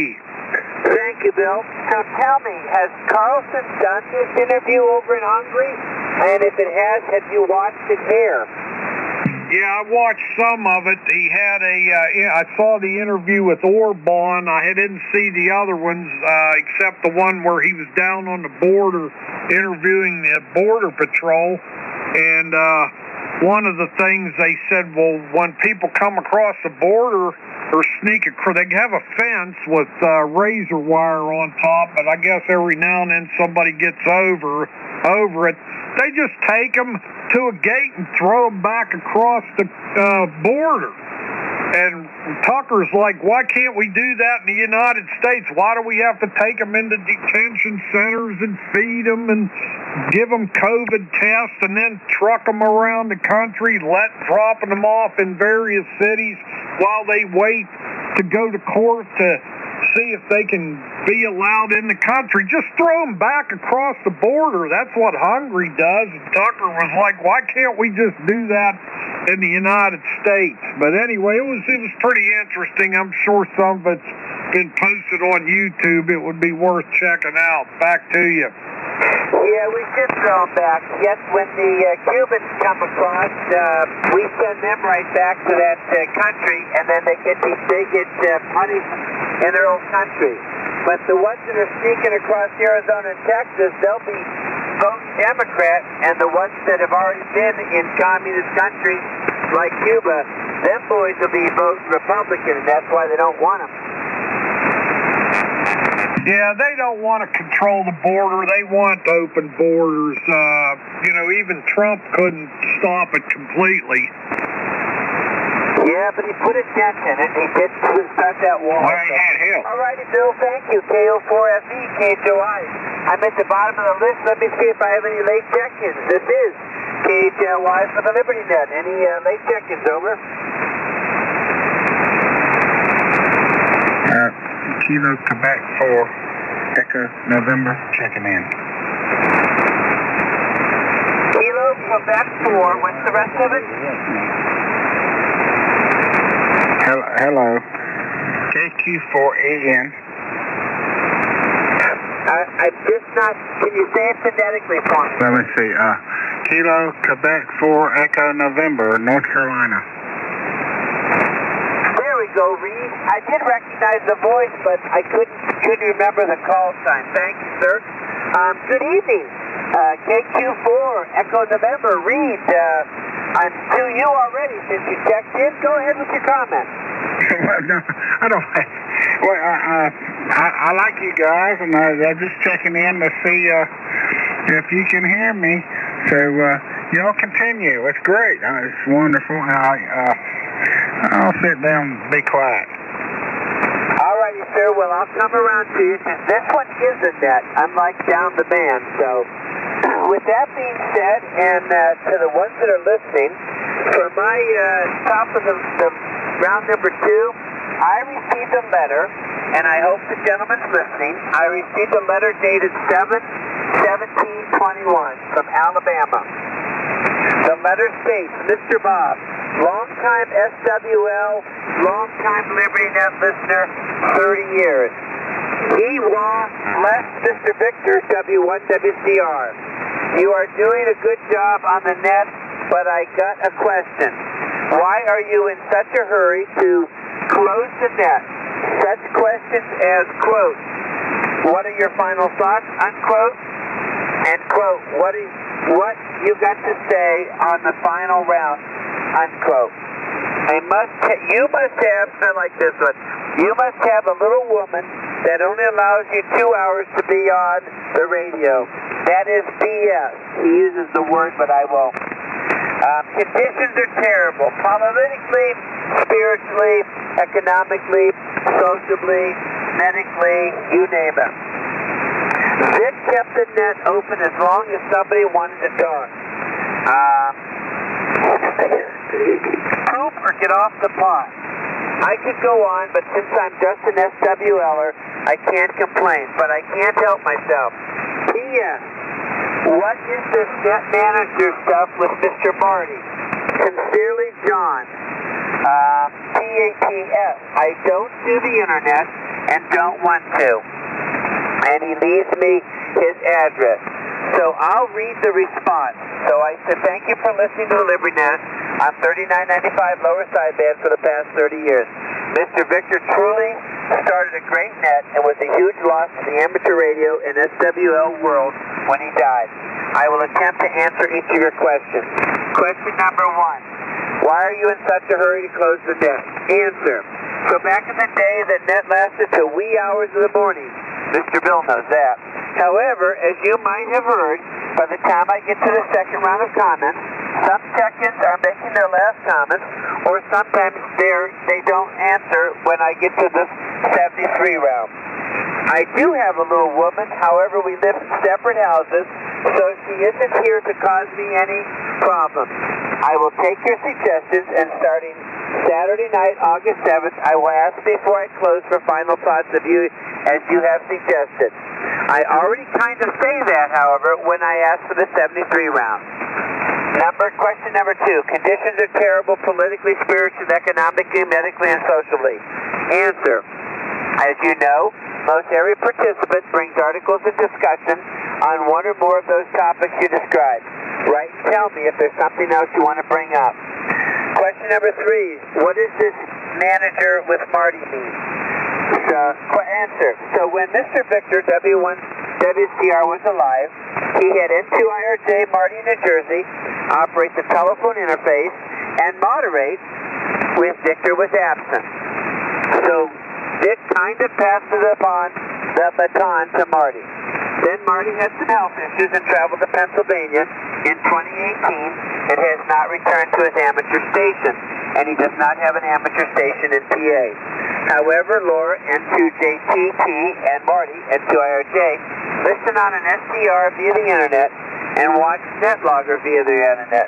Thank you, Bill. So tell me, has Carlson done this interview over in Hungary? And if it has, have you watched it here? Yeah, I watched some of it. He had a, uh, I saw the interview with Orban. I didn't see the other ones, uh, except the one where he was down on the border interviewing the Border Patrol. And uh, one of the things they said, well, when people come across the border or sneak across, they have a fence with uh, razor wire on top, but I guess every now and then somebody gets over over it. They just take them to a gate and throw them back across the uh, border. And Tucker's like, why can't we do that in the United States? Why do we have to take them into detention centers and feed them and give them COVID tests and then truck them around the country, let dropping them off in various cities while they wait to go to court to see if they can be allowed in the country? Just throw them back across the border. That's what Hungary does. And Tucker was like, why can't we just do that in the United States? But anyway, it was it was pretty interesting. I'm sure some of it's been posted on YouTube. It would be worth checking out. Back to you. Yeah, we should throw them back. Yet when the uh, Cubans come across, uh, we send them right back to that uh, country, and then they get these, they get uh, punished in their own country. But the ones that are sneaking across Arizona and Texas, they'll be voting Democrat, and the ones that have already been in communist countries like Cuba, them boys will be voting Republican, and that's why they don't want them. Yeah, they don't want to control the border. They want open borders. Uh, you know, even Trump couldn't stop it completely. Yeah, but he put a dent in it. He did start that wall. Well, he had help. All righty, Bill. Thank you. K O four F E, K H O I. I'm at the bottom of the list. Let me see if I have any late check-ins. This is K H L Y for the Liberty Net. Any uh, late check-ins? Over. Uh, Kilo Quebec four, Echo November, checking in. Kilo Quebec four. What's the rest of it? Hello, hello. K Q four A N. I, I'm just not. Can you say it phonetically for me? Let me see. Uh, Kilo Quebec four, Echo November, North Carolina. There we go, Reed. I did recognize the voice, but I couldn't couldn't remember the call sign. Thank you, sir. Um, good evening. Uh, K Q four, Echo November, Reed. Uh, I'm to you already since you checked in. Go ahead with your comment. no, I don't. Well, I, I, I, I like you guys, and I, I'm just checking in to see uh, if you can hear me. So uh, y'all continue. It's great. Uh, it's wonderful. I, uh, I'll sit down and be quiet. All righty, sir. Well, I'll come around to you since this one is a net, unlike down the band. So, with that being said, and uh, to the ones that are listening, for my uh, top of the, the round number two, I received a letter, and I hope the gentleman's listening. I received a letter dated seven seventeen twenty-one from Alabama. The letter states, Mister Bob, longtime S W L, longtime Liberty Net listener, thirty years. He was bless Mister Victor, W one W C R. You are doing a good job on the net, but I got a question. Why are you in such a hurry to close the net? Such questions as, quote, what are your final thoughts, unquote, and quote, what is what you got to say on the final round, unquote. I must, you must have, I like this one, you must have a little woman that only allows you two hours to be on the radio. That is B S. He uses the word, but I won't. Um, conditions are terrible, politically, spiritually, economically, socially, medically, you name it. Vic kept the net open as long as somebody wanted to talk. Um, poop or get off the pot. I could go on, but since I'm just an S W L er, I can't complain, but I can't help myself. P S. What is this net manager stuff with Mister Marty? Sincerely, John. Uh, P A T S. I don't do the internet and don't want to. And he leaves me his address. So I'll read the response. So I said, thank you for listening to the Liberty Net. I'm thirty-nine ninety-five lower sideband for the past thirty years. Mister Victor truly started a great net and was a huge loss to the amateur radio and S W L world when he died. I will attempt to answer each of your questions. Question number one. Why are you in such a hurry to close the net? Answer. So back in the day, the net lasted till wee hours of the morning. Mister Bill knows that. However, as you might have heard, by the time I get to the second round of comments, some check-ins are making their last comments, or sometimes they're, they don't answer when I get to the seventy-three round. I do have a little woman, however, we live in separate houses, so she isn't here to cause me any problems. I will take your suggestions, and starting Saturday night, August seventh, I will ask before I close for final thoughts of you as you have suggested. I already kind of say that, however, when I ask for the seventy-three round. Number, question number two. Conditions are terrible politically, spiritually, economically, medically, and socially. Answer. As you know, most every participant brings articles and discussion on one or more of those topics you described. Write and tell me if there's something else you want to bring up. Question number three. What does this manager with Marty mean? So, answer. So when Mister Victor W one W C R was alive, he had N two I R J Marty, New Jersey, operate the telephone interface and moderate when Victor was absent. So Vic kind of passed it upon the baton to Marty. Then Marty had some health issues and traveled to Pennsylvania. In twenty eighteen, it has not returned to his amateur station, and he does not have an amateur station in P A. However, Laura, N two J T T, and Marty, N two I R J, listen on an S D R via the internet and watch NetLogger via the internet.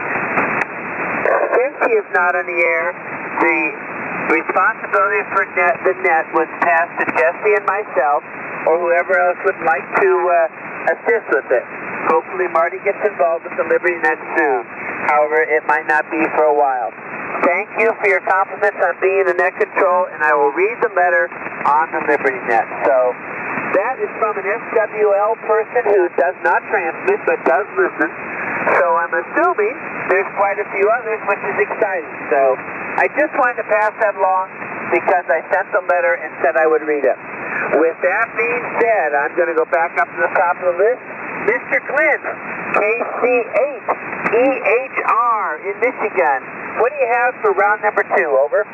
Since he is not on the air, the responsibility for net, the net was passed to Jesse and myself, or whoever else would like to uh, assist with it. Hopefully Marty gets involved with the Liberty Net soon. However, it might not be for a while. Thank you for your compliments on being the net control, and I will read the letter on the Liberty Net. So that is from an S W L person who does not transmit but does listen. So I'm assuming there's quite a few others, which is exciting. So I just wanted to pass that along because I sent the letter and said I would read it. With that being said, I'm going to go back up to the top of the list. Mister Clint, K C eight E H R in Michigan. What do you have for round number two? Over.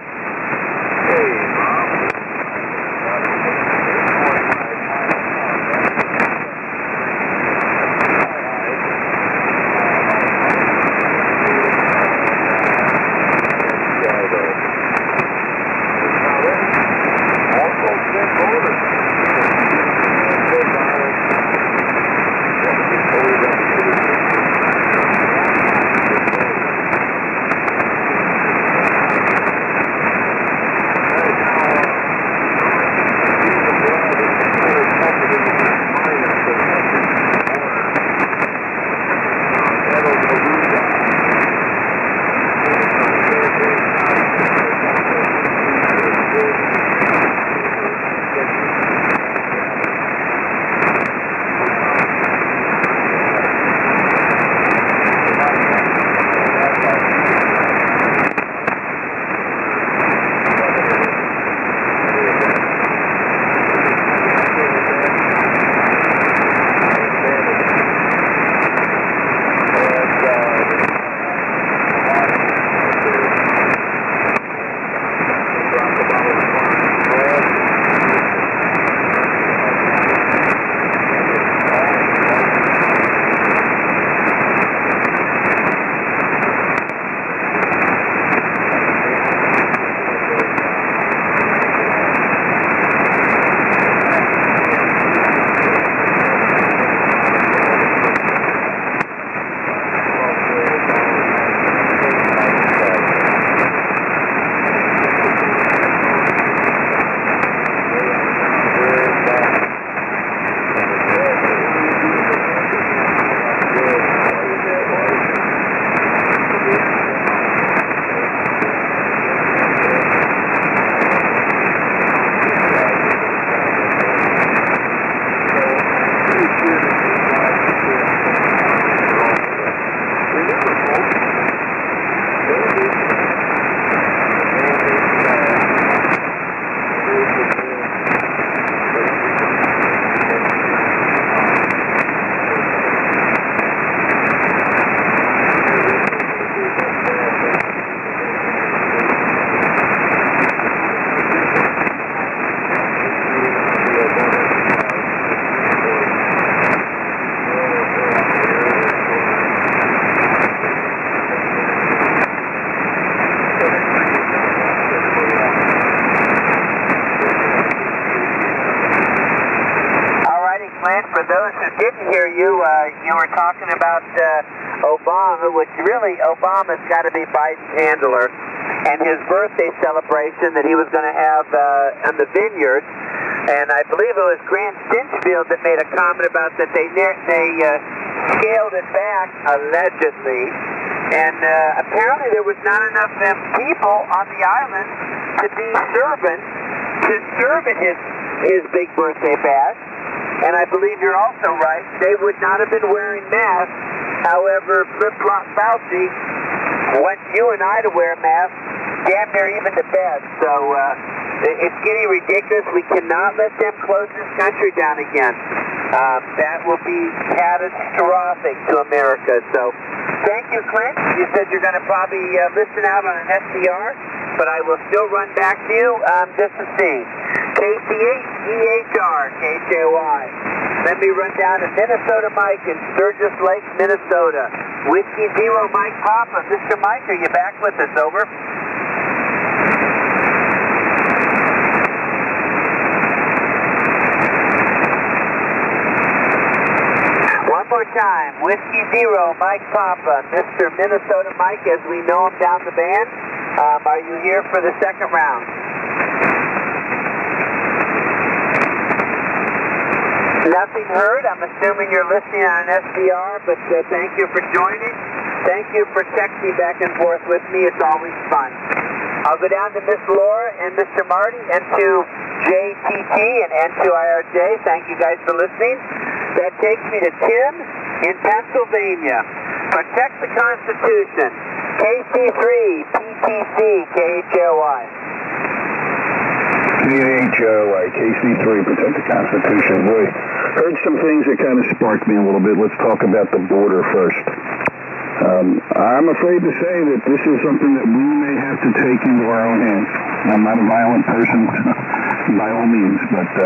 Clint. For those who didn't hear you, uh, you were talking about uh, Obama, which really, Obama's got to be Biden's handler, and his birthday celebration that he was going to have uh, in the vineyard. And I believe it was Grant Stinchfield that made a comment about that they they uh, scaled it back, allegedly. And uh, apparently there was not enough um, people on the island to be servants to serve at his, his big birthday bash. And I believe you're also right. They would not have been wearing masks. However, Flip-Flop Fauci wants you and I to wear masks damn near even to bed. So uh, it's getting ridiculous. We cannot let them close this country down again. Um, that will be catastrophic to America. So thank you, Clint. You said you're going to probably uh, listen out on an S D R, but I will still run back to you um, just to see. K C eight E H R, K J Y. Let me run down to Minnesota Mike in Sturgis Lake, Minnesota. Whiskey Zero Mike Papa. Mister Mike, are you back with us? Over. One more time. Whiskey Zero Mike Papa. Mister Minnesota Mike, as we know him down the band. Um, are you here for the second round? Nothing heard. I'm assuming you're listening on an S D R, but uh, thank you for joining. Thank you for texting back and forth with me. It's always fun. I'll go down to Miss Laura and Mister Marty, N two J T T and N two I R J. Thank you guys for listening. That takes me to Tim in Pennsylvania. Protect the Constitution. K C three P T C K H O I. K H O I, K C three, Protect the Constitution. Boy, heard some things that kind of sparked me a little bit. Let's talk about the border first. Um, I'm afraid to say that this is something that we may have to take into our own hands. I'm not a violent person by all means, but uh,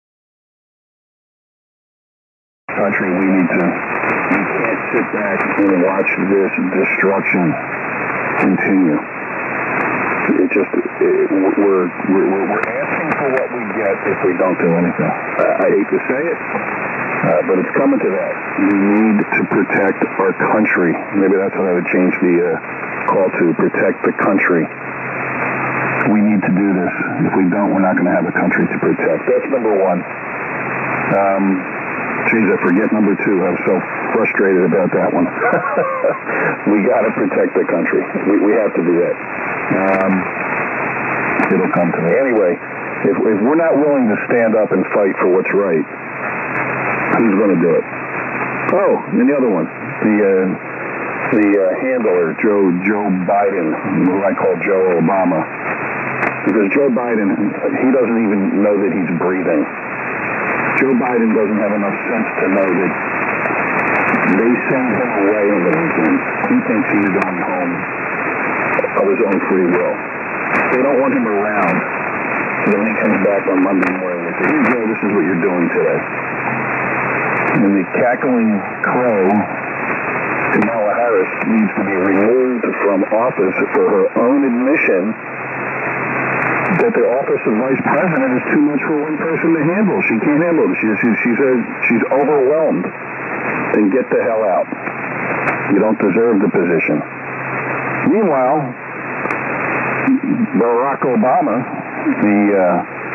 country, we need to, we can't sit back and watch this destruction continue. It just, it, we're, we're, we're asking for what we get if we don't do anything. I, I hate to say it, uh, but it's coming to that. We need to protect our country. Maybe that's what I would change the uh, call to, protect the country. We need to do this. If we don't, we're not going to have a country to protect. That's number one. Um, geez, I forget number two. I was so frustrated about that one. We got to protect the country. We, we have to do that. Um, it'll come to me. Anyway, if, if we're not willing to stand up and fight for what's right, who's going to do it? Oh, and the other one, the uh, the uh, handler, Joe Joe Biden, who I call Joe Obama, because Joe Biden, he doesn't even know that he's breathing. Joe Biden doesn't have enough sense to know that they send him away on the weekend. He thinks he's going home of his own free will. They don't want him around. So when he comes back on Monday morning, they say, here, Joe, this is what you're doing today. And the cackling crow, Kamala Harris, needs to be removed from office for her own admission that the office of vice president is too much for one person to handle. She can't handle it. She, she, she says she's overwhelmed. Then get the hell out. You don't deserve the position. Meanwhile, Barack Obama, the uh,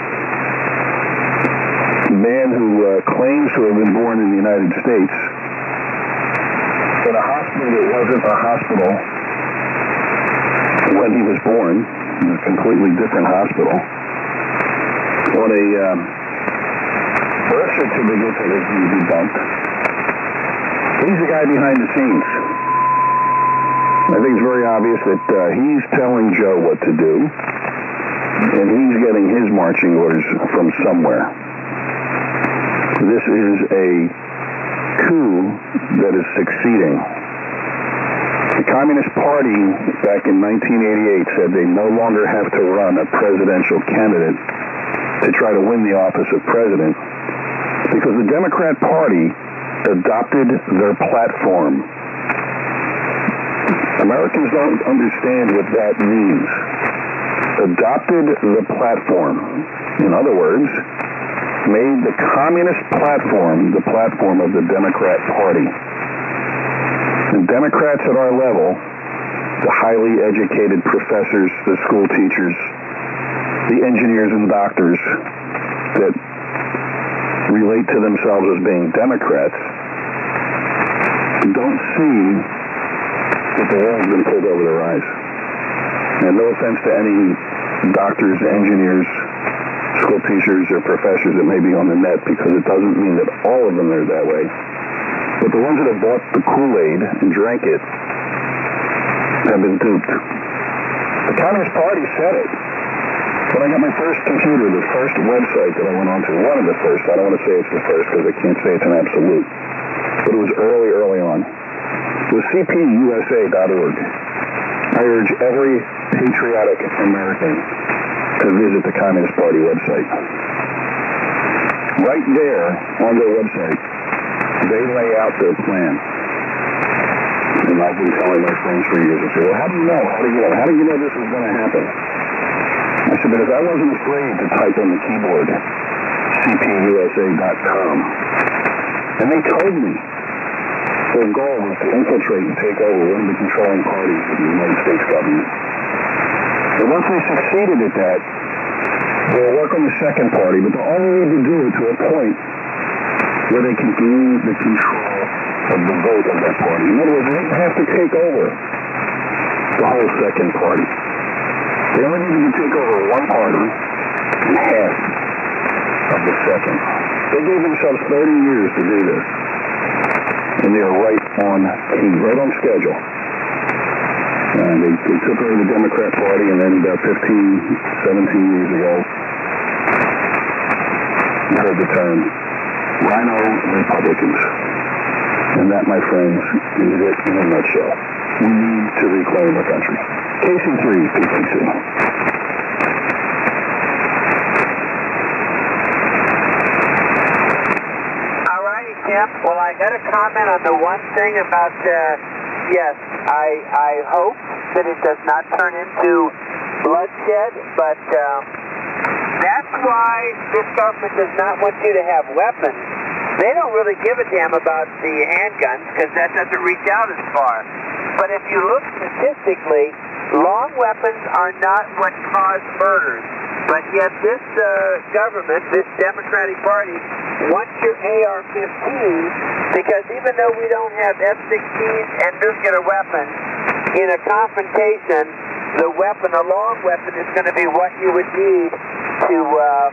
man who uh, claims to have been born in the United States, in a hospital that wasn't a hospital when he was born, a completely different hospital, on a um, birth certificate that has been debunked. He's the guy behind the scenes. I think it's very obvious that uh, he's telling Joe what to do, and he's getting his marching orders from somewhere. This is a coup that is succeeding. The Communist Party back in nineteen eighty-eight said they no longer have to run a presidential candidate to try to win the office of president because the Democrat Party adopted their platform. Americans don't understand what that means. Adopted the platform. In other words, made the communist platform the platform of the Democrat Party. And Democrats at our level, the highly educated professors, the school teachers, the engineers and doctors that relate to themselves as being Democrats, don't see that the wall's been pulled over their eyes. And no offense to any doctors, engineers, school teachers, or professors that may be on the net, because it doesn't mean that all of them are that way. But the ones that have bought the Kool-Aid and drank it have been duped. The Communist Party said it. When I got my first computer, the first website that I went on to, one of the first, I don't want to say it's the first because I can't say it's an absolute, but it was early, early on, was C P U S A dot org. I urge every patriotic American to visit the Communist Party website. Right there on their website, they lay out their plan. And I've been telling my friends for years, I say, well, how do you know? How do you know? How do you know this was going to happen? I said, because I wasn't afraid to type on the keyboard C P U S A dot com. And they told me their goal was to infiltrate and take over one of the controlling parties of the United States government. And once they succeeded at that, they'll work on the second party, but they'll only need to do it to a point where they can gain the control of the vote of that party. In other words, they don't have to take over the whole second party. They only need to take over one party and half of the second. They gave themselves thirty years to do this. And they are right on key, right on schedule. Uh, they, they took over the Democrat Party, and then about fifteen, seventeen years ago, you heard the term Rhino Republicans. And that, my friends, is it in a nutshell. We need to reclaim our country. K C three, P T C. All righty, Tim. Well, I got a comment on the one thing about, uh, yes, I I hope that it does not turn into bloodshed, but um, that's why this government does not want you to have weapons. They don't really give a damn about the handguns because that doesn't reach out as far. But if you look statistically, long weapons are not what cause murders. But yet this uh, government, this Democratic Party, wants your A R fifteen because even though we don't have F sixteens and nuclear weapons, in a confrontation, the weapon, a long weapon, is going to be what you would need to... Uh,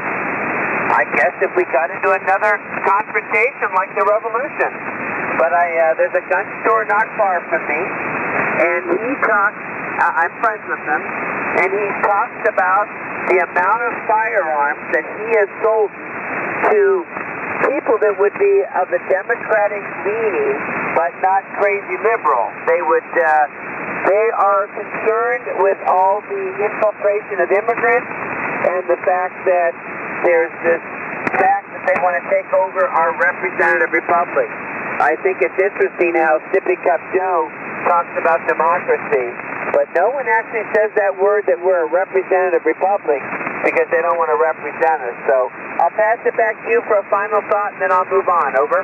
I guess if we got into another confrontation like the revolution. But I, uh, there's a gun store not far from me, and he talks, uh, I'm friends with him, and he talks about the amount of firearms that he has sold to people that would be of the Democratic leaning, but not crazy liberal. They would, uh, they are concerned with all the infiltration of immigrants and the fact that there's this fact that they want to take over our representative republic. I think it's interesting how Sippy Cup Joe talks about democracy, but no one actually says that word that we're a representative republic because they don't want to represent us. So I'll pass it back to you for a final thought, and then I'll move on. Over.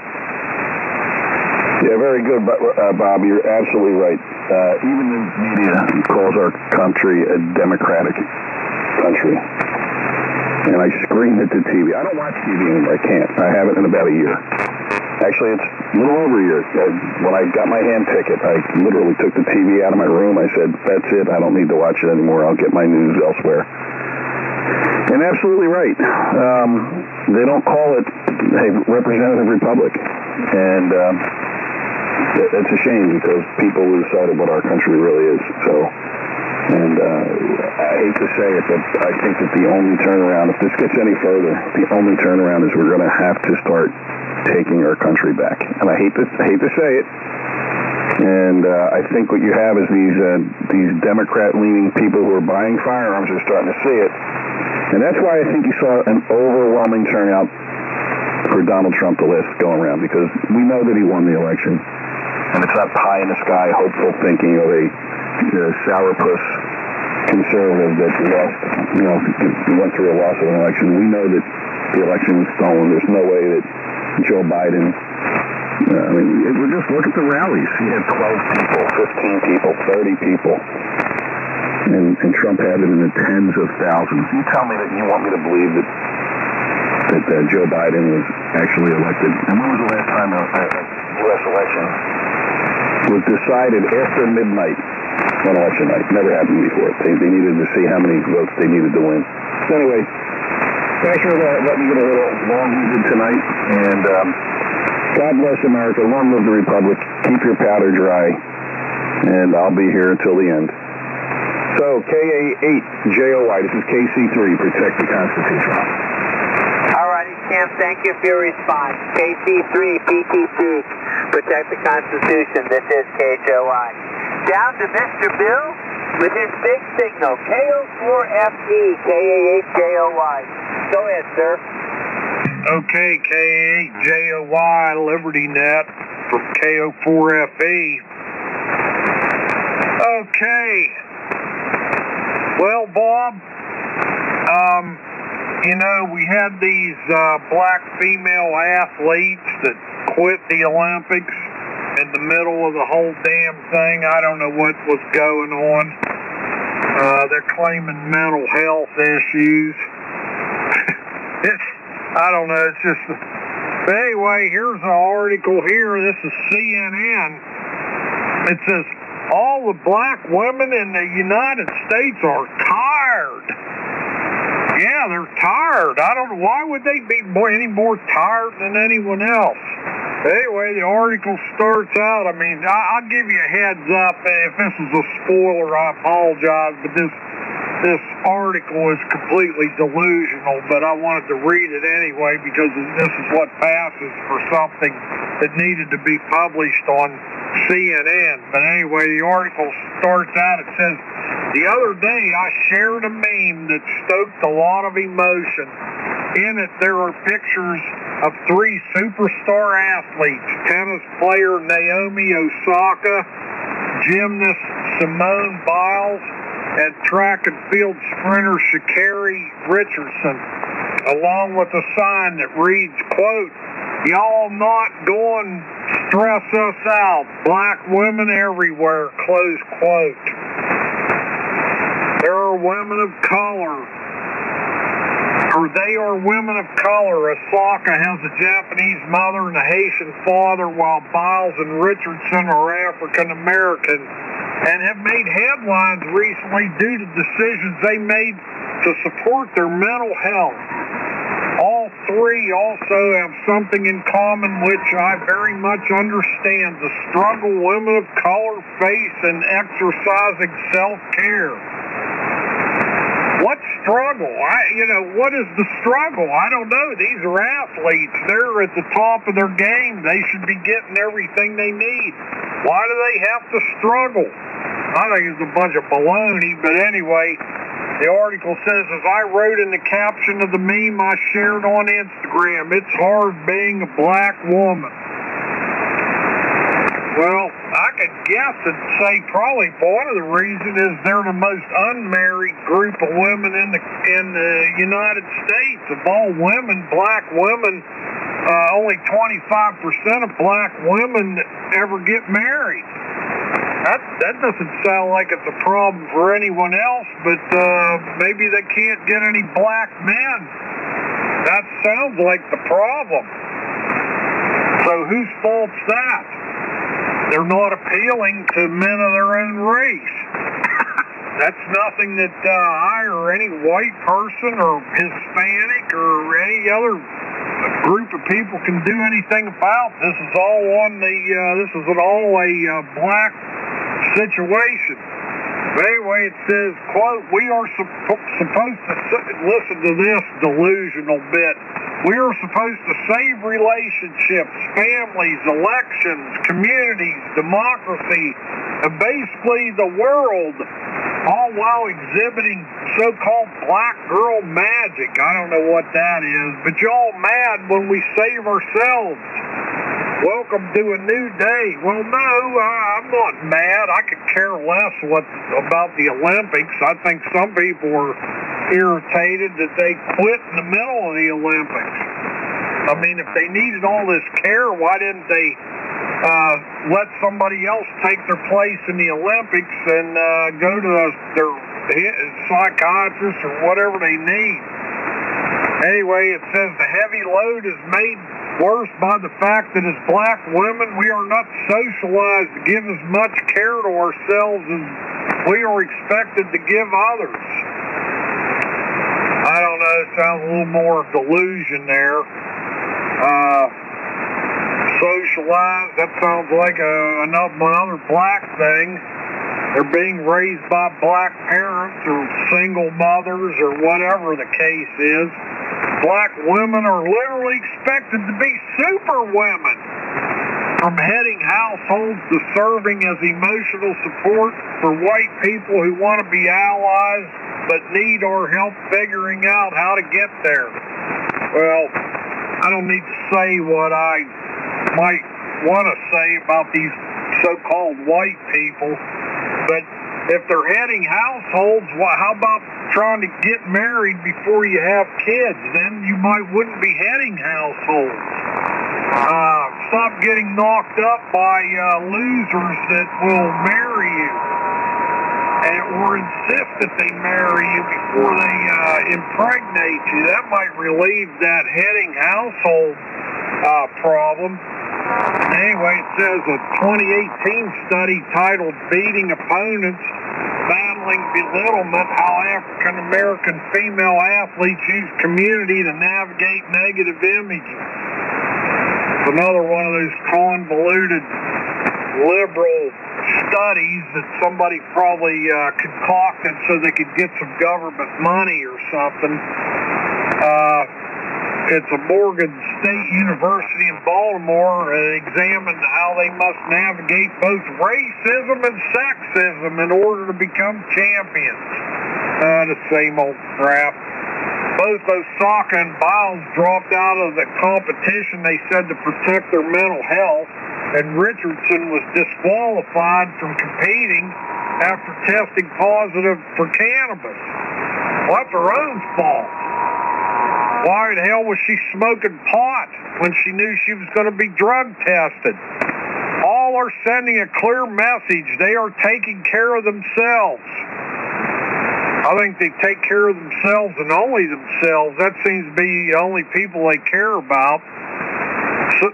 Yeah, very good, uh, Bob. You're absolutely right. Uh, even the media calls our country a democratic country. And I scream at the T V. I don't watch T V anymore. I can't. I haven't in about a year. Actually, it's a little over a year. When I got my hand ticket, I literally took the T V out of my room. I said, that's it. I don't need to watch it anymore. I'll get my news elsewhere. And absolutely right. Um, they don't call it a representative republic. And um, it's a shame because people lose sight of what our country really is. So... And uh, I hate to say it, but I think that the only turnaround, if this gets any further, the only turnaround is we're going to have to start taking our country back. And I hate to I hate to say it. And uh, I think what you have is these uh, these Democrat-leaning people who are buying firearms are starting to see it. And that's why I think you saw an overwhelming turnout for Donald Trump the last go around, because we know that he won the election. And it's not pie in the sky, hopeful thinking of a Uh, sourpuss conservative that lost, you know, went through a loss of an election. We know that the election was stolen. There's no way that Joe Biden, uh, I mean, it, just look at the rallies. He had twelve people, fifteen people, thirty people. And, and Trump had it in the tens of thousands. You tell me that you want me to believe that that uh, Joe Biden was actually elected. And when was the last time a, a U S election was decided after midnight on election night? Never happened before. They, they needed to see how many votes they needed to win. So anyway, thanks for letting me get a little long-winded tonight. And um, God bless America. Long live the Republic. Keep your powder dry. And I'll be here until the end. So, K A eight J O Y. This is K C three. Protect the Constitution. All righty, Tim. Thank you for your response. K C three P T C. Protect the Constitution. This is K H O I. Down to Mister Bill with his big signal. K O four F E. K A eight J O Y. Go ahead, sir. Okay, K A eight J O Y, Liberty Net from K O four F E. Okay. Well, Bob, um, you know, we had these uh, black female athletes that quit the Olympics in the middle of the whole damn thing. I don't know what was going on. Uh, they're claiming mental health issues. it's, I don't know, it's just... But anyway, here's an article here. This is C N N. It says, all the black women in the United States are tired. Yeah, they're tired. I don't know. Why would they be more, any more tired than anyone else? Anyway, the article starts out, I mean, I, I'll give you a heads up. If this is a spoiler, I apologize, but this this article is completely delusional, but I wanted to read it anyway because this is what passes for something that needed to be published on C N N. But anyway, the article starts out, it says, the other day I shared a meme that stoked a lot of emotion. In it, there are pictures of three superstar athletes, tennis player Naomi Osaka, gymnast Simone Biles, and track and field sprinter Sha'Carri Richardson, along with a sign that reads, quote, y'all not going to stress us out, black women everywhere, close quote. There are women of color, or they are women of color. Osaka has a Japanese mother and a Haitian father, while Biles and Richardson are African American, and have made headlines recently due to decisions they made to support their mental health. All three also have something in common which I very much understand, the struggle women of color face in exercising self-care. What struggle? I, you know, what is the struggle? I don't know. These are athletes. They're at the top of their game. They should be getting everything they need. Why do they have to struggle? I think it's a bunch of baloney, but anyway, the article says, as I wrote in the caption of the meme I shared on Instagram, it's hard being a black woman. Well, I could guess and say probably one of the reasons is they're the most unmarried group of women in the in the United States. Of all women, black women, uh, only twenty-five percent of black women ever get married. That that doesn't sound like it's a problem for anyone else, but uh, maybe they can't get any black men. That sounds like the problem. So whose fault's that? They're not appealing to men of their own race. That's nothing that uh, I or any white person or Hispanic or any other group of people can do anything about. This is all on the, uh, this is all a uh, black situation. But anyway, it says, quote, we are supp- supposed to, listen to this delusional bit, we are supposed to save relationships, families, elections, communities, democracy, and basically the world, all while exhibiting so-called black girl magic. I don't know what that is, but y'all mad when we save ourselves. Welcome to a new day. Well, no, I'm not mad. I could care less what about the Olympics. I think some people are irritated that they quit in the middle of the Olympics. I mean, if they needed all this care, why didn't they uh, let somebody else take their place in the Olympics and uh, go to their psychiatrist or whatever they need? Anyway, it says the heavy load is made worse by the fact that as black women, we are not socialized to give as much care to ourselves as we are expected to give others. I don't know, it sounds a little more delusion there. Uh, socialized, that sounds like a, another, another black thing. They're being raised by black parents or single mothers or whatever the case is. Black women are literally expected to be super women. From heading households to serving as emotional support for white people who want to be allies but need our help figuring out how to get there. Well, I don't need to say what I might want to say about these so-called white people, but if they're heading households, well, how about trying to get married before you have kids? Then you might wouldn't be heading households. Uh, stop getting knocked up by uh, losers that will marry you and or insist that they marry you before they uh, impregnate you. That might relieve that heading household uh, problem. Anyway, it says a twenty eighteen study titled Beating Opponents, Battling Belittlement, How African American Female Athletes Use Community to Navigate Negative Images. It's another one of those convoluted liberal studies that somebody probably uh, concocted so they could get some government money or something. Uh, It's a Morgan State University in Baltimore uh, examined how they must navigate both racism and sexism in order to become champions. Uh, the same old crap. Both Osaka and Biles dropped out of the competition, they said, to protect their mental health, and Richardson was disqualified from competing after testing positive for cannabis. Well, that's her own fault. Why the hell was she smoking pot when she knew she was going to be drug tested? All are sending a clear message. They are taking care of themselves. I think they take care of themselves and only themselves. That seems to be the only people they care about. So,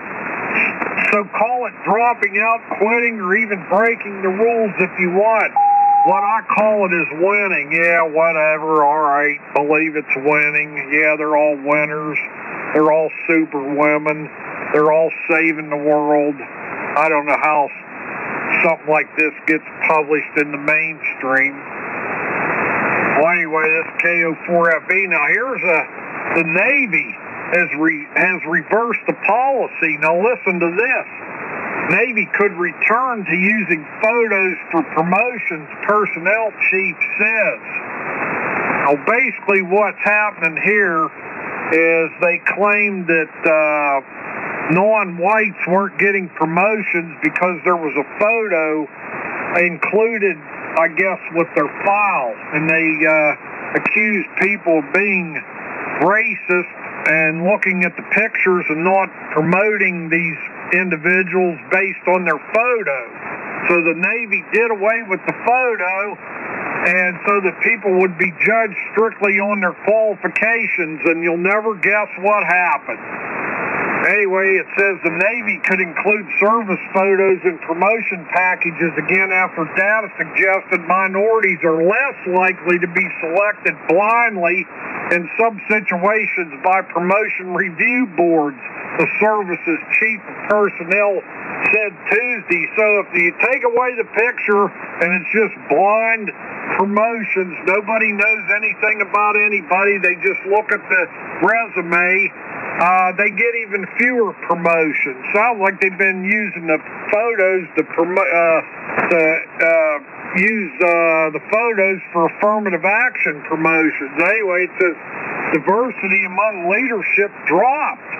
so call it dropping out, quitting, or even breaking the rules if you want. What I call it is winning. Yeah, whatever, all right, believe it's winning. Yeah, they're all winners. They're all super women. They're all saving the world. I don't know how something like this gets published in the mainstream. Well, anyway, this K O four F E. Now, here's a, the Navy has, re, has reversed the policy. Now, listen to this. Navy could return to using photos for promotions, personnel chief says. Now, basically what's happening here is they claim that uh, non-whites weren't getting promotions because there was a photo included, I guess, with their file, and they uh, accused people of being racist and looking at the pictures and not promoting these individuals based on their photo. So the Navy did away with the photo, and so that people would be judged strictly on their qualifications, and you'll never guess what happened. Anyway, it says the Navy could include service photos in promotion packages again after data suggested minorities are less likely to be selected blindly in some situations by promotion review boards, the service's chief of personnel said Tuesday. So if you take away the picture and it's just blind promotions, nobody knows anything about anybody, they just look at the resume, Uh, they get even fewer promotions. Sounds like they've been using the photos to promote, uh, to uh, use uh, the photos for affirmative action promotions. Anyway, it says diversity among leadership dropped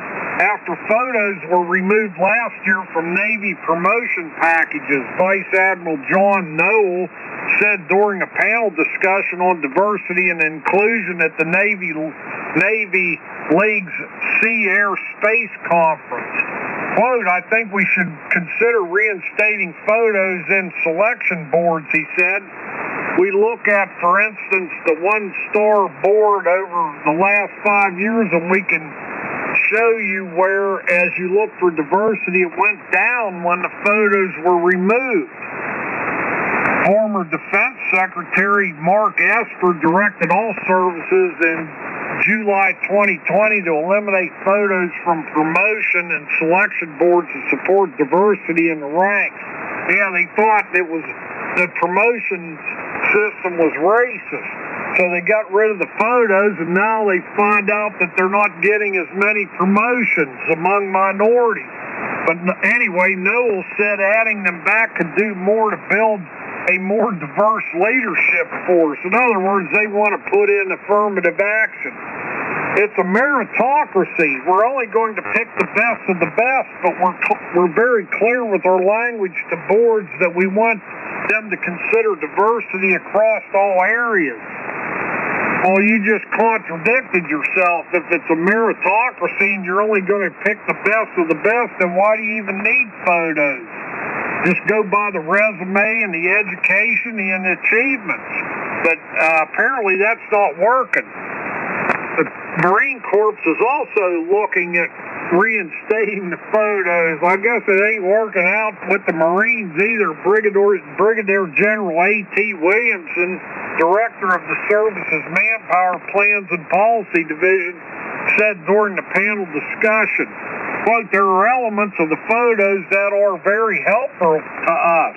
after photos were removed last year from Navy promotion packages. Vice Admiral John Noel said during a panel discussion on diversity and inclusion at the Navy Navy League's Sea Air Space Conference. Quote, I think we should consider reinstating photos in selection boards, he said. We look at, for instance, the one-star board over the last five years, and we can show you where, as you look for diversity, it went down when the photos were removed. Former Defense Secretary Mark Esper directed all services in July twenty twenty to eliminate photos from promotion and selection boards to support diversity in the ranks. Yeah, they thought it was the promotion system was racist, so they got rid of the photos, and now they find out that they're not getting as many promotions among minorities. But anyway, Noel said adding them back could do more to build a more diverse leadership force. In other words, they want to put in affirmative action. It's a meritocracy. We're only going to pick the best of the best, but we're we're very clear with our language to boards that we want them to consider diversity across all areas. Well, you just contradicted yourself. If it's a meritocracy and you're only going to pick the best of the best, then why do you even need photos? Just go by the resume and the education and the achievements. But uh, apparently that's not working. The Marine Corps is also looking at reinstating the photos. I guess it ain't working out with the Marines either. Brigadier, Brigadier General A T Williamson, Director of the Service's Manpower Plans and Policy Division, said during the panel discussion, quote, there are elements of the photos that are very helpful to us.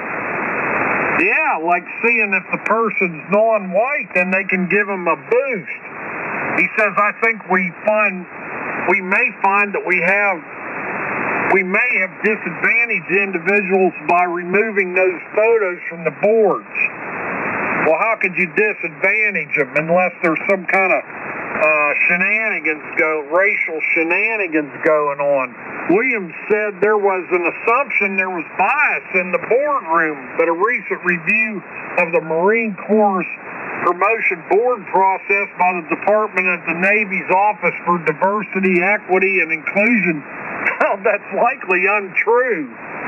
Yeah, like seeing if the person's non-white, then they can give them a boost. He says, I think we find, we may find that we have, we may have disadvantaged individuals by removing those photos from the boards. Well, how could you disadvantage them unless there's some kind of uh, shenanigans go, racial shenanigans going on? Williams said there was an assumption there was bias in the boardroom, but a recent review of the Marine Corps' promotion board process by the Department of the Navy's Office for Diversity, Equity, and Inclusion found that's likely untrue.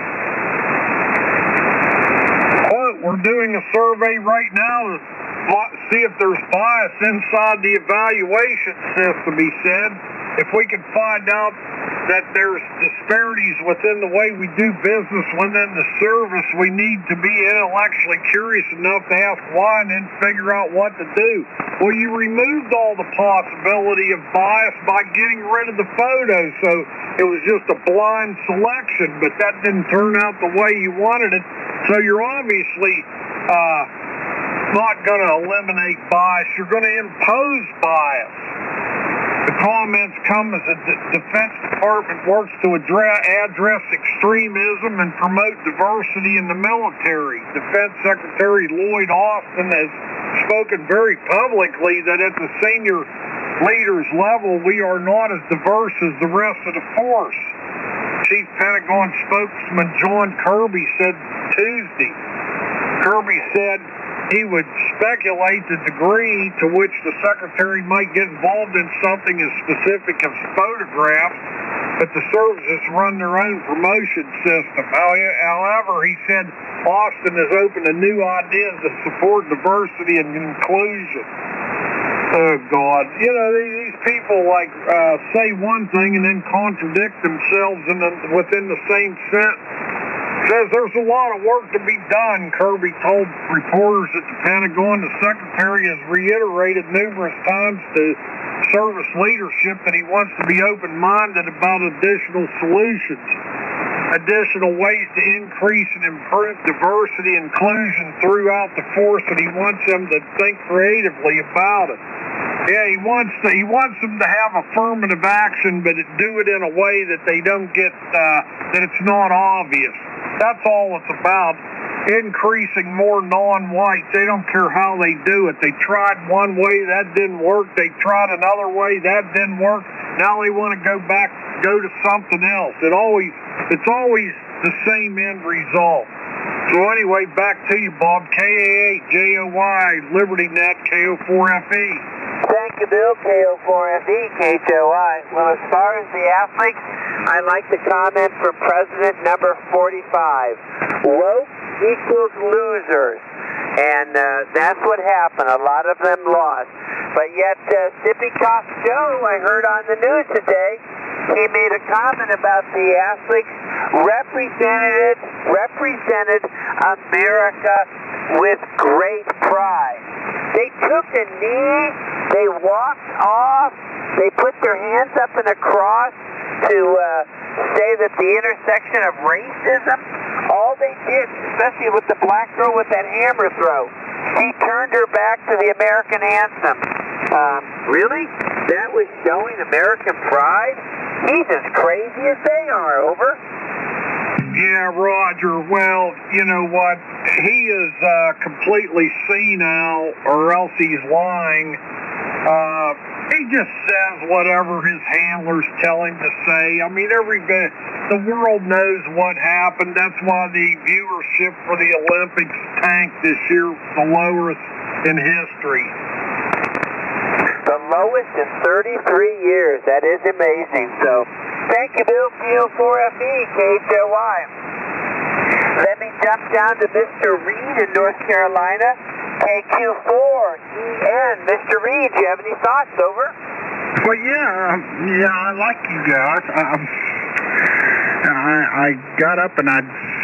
Quote, we're doing a survey right now to see if there's bias inside the evaluation system, he said. If we can find out that there's disparities within the way we do business within the service, we need to be intellectually curious enough to ask why and then figure out what to do. Well, you removed all the possibility of bias by getting rid of the photos, so it was just a blind selection, but that didn't turn out the way you wanted it. So you're obviously uh, not going to eliminate bias. You're going to impose bias. The comments come as the D- Defense Department works to address, address extremism and promote diversity in the military. Defense Secretary Lloyd Austin has spoken very publicly that at the senior leaders level, we are not as diverse as the rest of the force. Chief Pentagon spokesman John Kirby said Tuesday. Kirby said he would speculate the degree to which the Secretary might get involved in something as specific as photographs, but the services run their own promotion system. However, he said Austin has opened to new ideas to support diversity and inclusion. Oh, God. You know, these people, like, uh, say one thing and then contradict themselves in the, within the same sentence. Says there's a lot of work to be done, Kirby told reporters at the Pentagon. The Secretary has reiterated numerous times to service leadership that he wants to be open-minded about additional solutions, additional ways to increase and improve diversity and inclusion throughout the force, and he wants them to think creatively about it. Yeah, he wants to, he wants them to have affirmative action, but do it in a way that they don't get, uh, that it's not obvious. That's all it's about, increasing more non-whites. They don't care how they do it. They tried one way, that didn't work. They tried another way, that didn't work. Now they want to go back, go to something else. It always, it's always the same end result. So anyway, back to you, Bob. K A eight J O Y, Liberty Net, K O four F E. Thank you, Bill. K O four F E, K H O I. Well, as far as the athletes, I'd like to comment from President number forty-five. Woke equals losers. And uh, that's what happened. A lot of them lost. But yet, uh, Sippy Cop Joe, I heard on the news today, he made a comment about the athletes represented, represented America with great pride. They took a knee, they walked off, they put their hands up in a cross to uh, say that the intersection of racism, all they did, especially with the black girl with that hammer throw, she turned her back to the American anthem. Um, really? That was showing American pride? He's as crazy as they are, over. Yeah, Roger. Well, you know what? He is uh, completely senile, or else he's lying. Uh, he just says whatever his handlers tell him to say. I mean, every the world knows what happened. That's why the viewership for the Olympics tanked this year, the lowest in history. The lowest in thirty-three years. That is amazing. So, thank you, Bill. K O four F E, K H O Y. Let me jump down to Mister Reed in North Carolina. K Q four E N. Mister Reed, do you have any thoughts, over? Well, yeah, um, yeah, I like you guys. Um, I, I got up and I,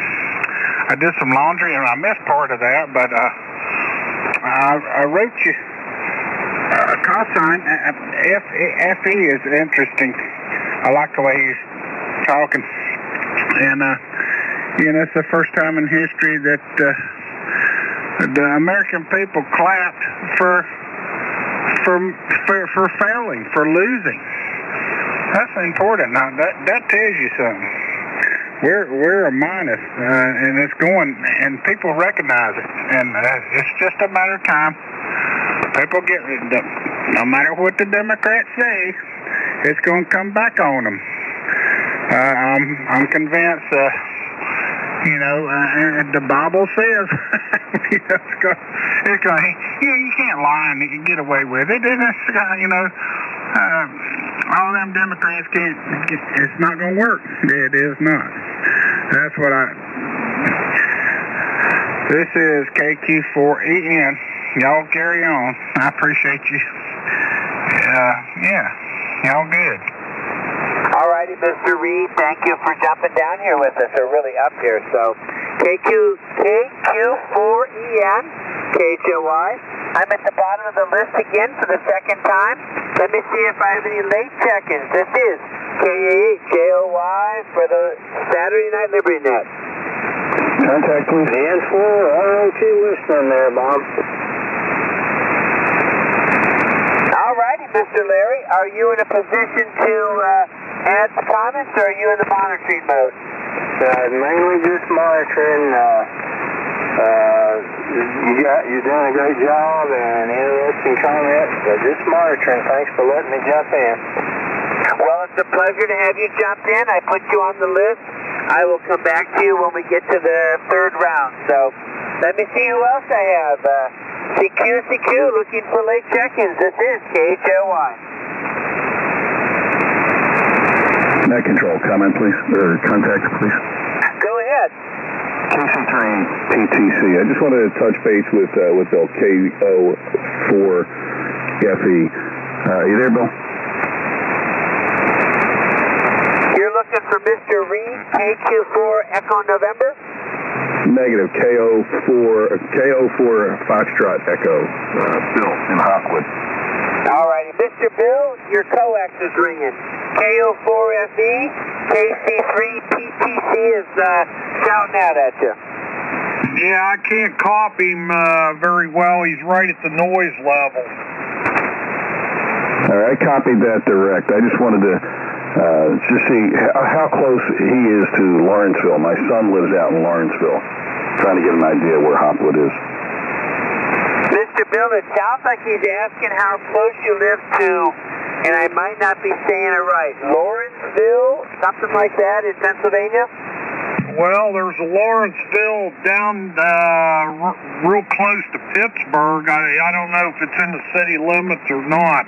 I did some laundry and I missed part of that, but uh, I, I wrote you a call sign. F, F E is interesting. I like the way he's talking. And, uh, you know, it's the first time in history that uh, the American people clapped for for for, for failing, for losing. That's important. Now, that, that tells you something. We're we're a minus, uh, and it's going, and people recognize it, and uh, it's just a matter of time. People get, no matter what the Democrats say, it's going to come back on them. Uh, I'm I'm convinced. Uh, you know, uh, the Bible says, you know, it's going, it's going. You know, you can't lie and get away with it. And it's, uh, you know, uh, all them Democrats can't. It's not going to work. It is not. That's what I. This is K Q four E N. Y'all carry on. I appreciate you. Uh, yeah, y'all good. All righty, Mister Reed, thank you for jumping down here with us. We're really up here. So, K Q, K Q four E N, K H O Y. I'm at the bottom of the list again for the second time. Let me see if I have any late check-ins. This is K A eight J O Y for the Saturday Night Liberty Net. Contact, please. The N four R O T listening there, Bob. All righty, Mister Larry, are you in a position to uh, add some comments, or are you in the monitoring mode? Uh, mainly just monitoring. Uh, uh, you got, you're doing a great job and interesting comments. Uh, just monitoring. Thanks for letting me jump in. Well, it's a pleasure to have you jump in. I put you on the list. I will come back to you when we get to the third round. So let me see who else I have. Uh, C Q C Q looking for late check-ins. This is K H O Y. Net control, comment, please. Or contact, please. Go ahead. K C three P T C. I just wanted to touch base with uh, with Bill, K O four F E. Uh, you there, Bill? You're looking for Mister Reed, K Q four Echo November? Negative, K O four, K O four Foxtrot Echo. Uh, Bill in Hopwood. All righty. Mister Bill, your coax is ringing. K O four F E, K C three P T C is uh, shouting out at you. Yeah, I can't copy him uh, very well. He's right at the noise level. All right, I copied that direct. I just wanted to uh, just see how, how close he is to Lawrenceville. My son lives out in Lawrenceville. Trying to get an idea where Hopwood is. Mister Bill, it sounds like he's asking how close you live to and I might not be saying it right. Lawrenceville, something like that in Pennsylvania? Well, there's a Lawrenceville down uh, r- real close to Pittsburgh. I, I don't know if it's in the city limits or not.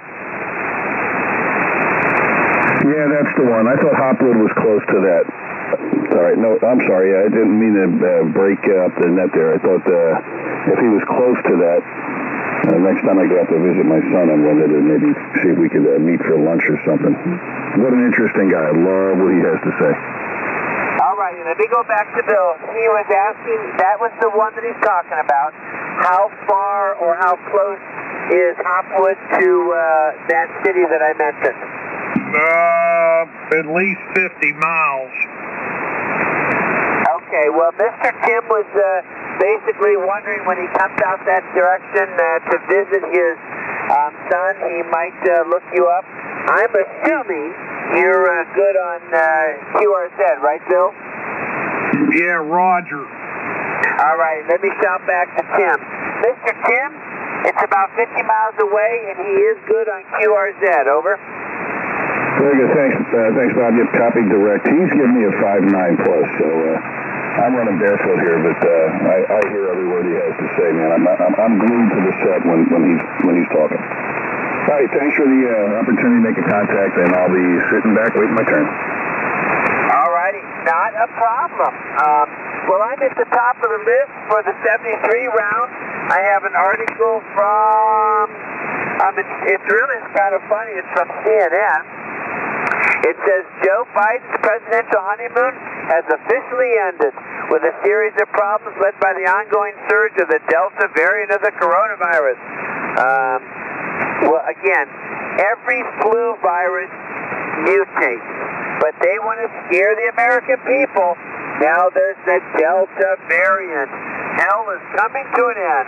Yeah, that's the one. I thought Hopwood was close to that. Sorry, no, I'm sorry. I didn't mean to uh, break up the net there. I thought uh, if he was close to that, uh, next time I go out to visit my son, I wanted to maybe see if we could uh, meet for lunch or something. What an interesting guy. I love what he has to say. All right, let me go back to Bill. He was asking, that was the one that he's talking about. How far or how close is Hopwood to uh, that city that I mentioned? Uh, at least fifty miles. Okay, well, Mister Tim was uh, basically wondering when he comes out that direction uh, to visit his um, son, he might uh, look you up. I'm assuming you're uh, good on uh, Q R Z, right, Bill? Yeah, Roger. All right, let me shout back to Tim. Mister Tim, it's about fifty miles away, and he is good on Q R Z, over. Very good. Thanks, uh, thanks, Bob. You copied direct. He's giving me a five nine plus, so uh, I'm running barefoot here, but uh, I, I hear every word he has to say, man. I'm, I'm, I'm glued to the set when, when he's when he's talking. All right, thanks for the uh, opportunity to make a contact, and I'll be sitting back waiting my turn. All righty, not a problem. Um, well, I'm at the top of the list for the seventy-three round. I have an article from, um, it's, it's really it's kind of funny, it's from C N N. It says Joe Biden's presidential honeymoon has officially ended with a series of problems led by the ongoing surge of the Delta variant of the coronavirus. Um, well, again, every flu virus mutates, but they want to scare the American people. Now there's the Delta variant. Hell is coming to an end.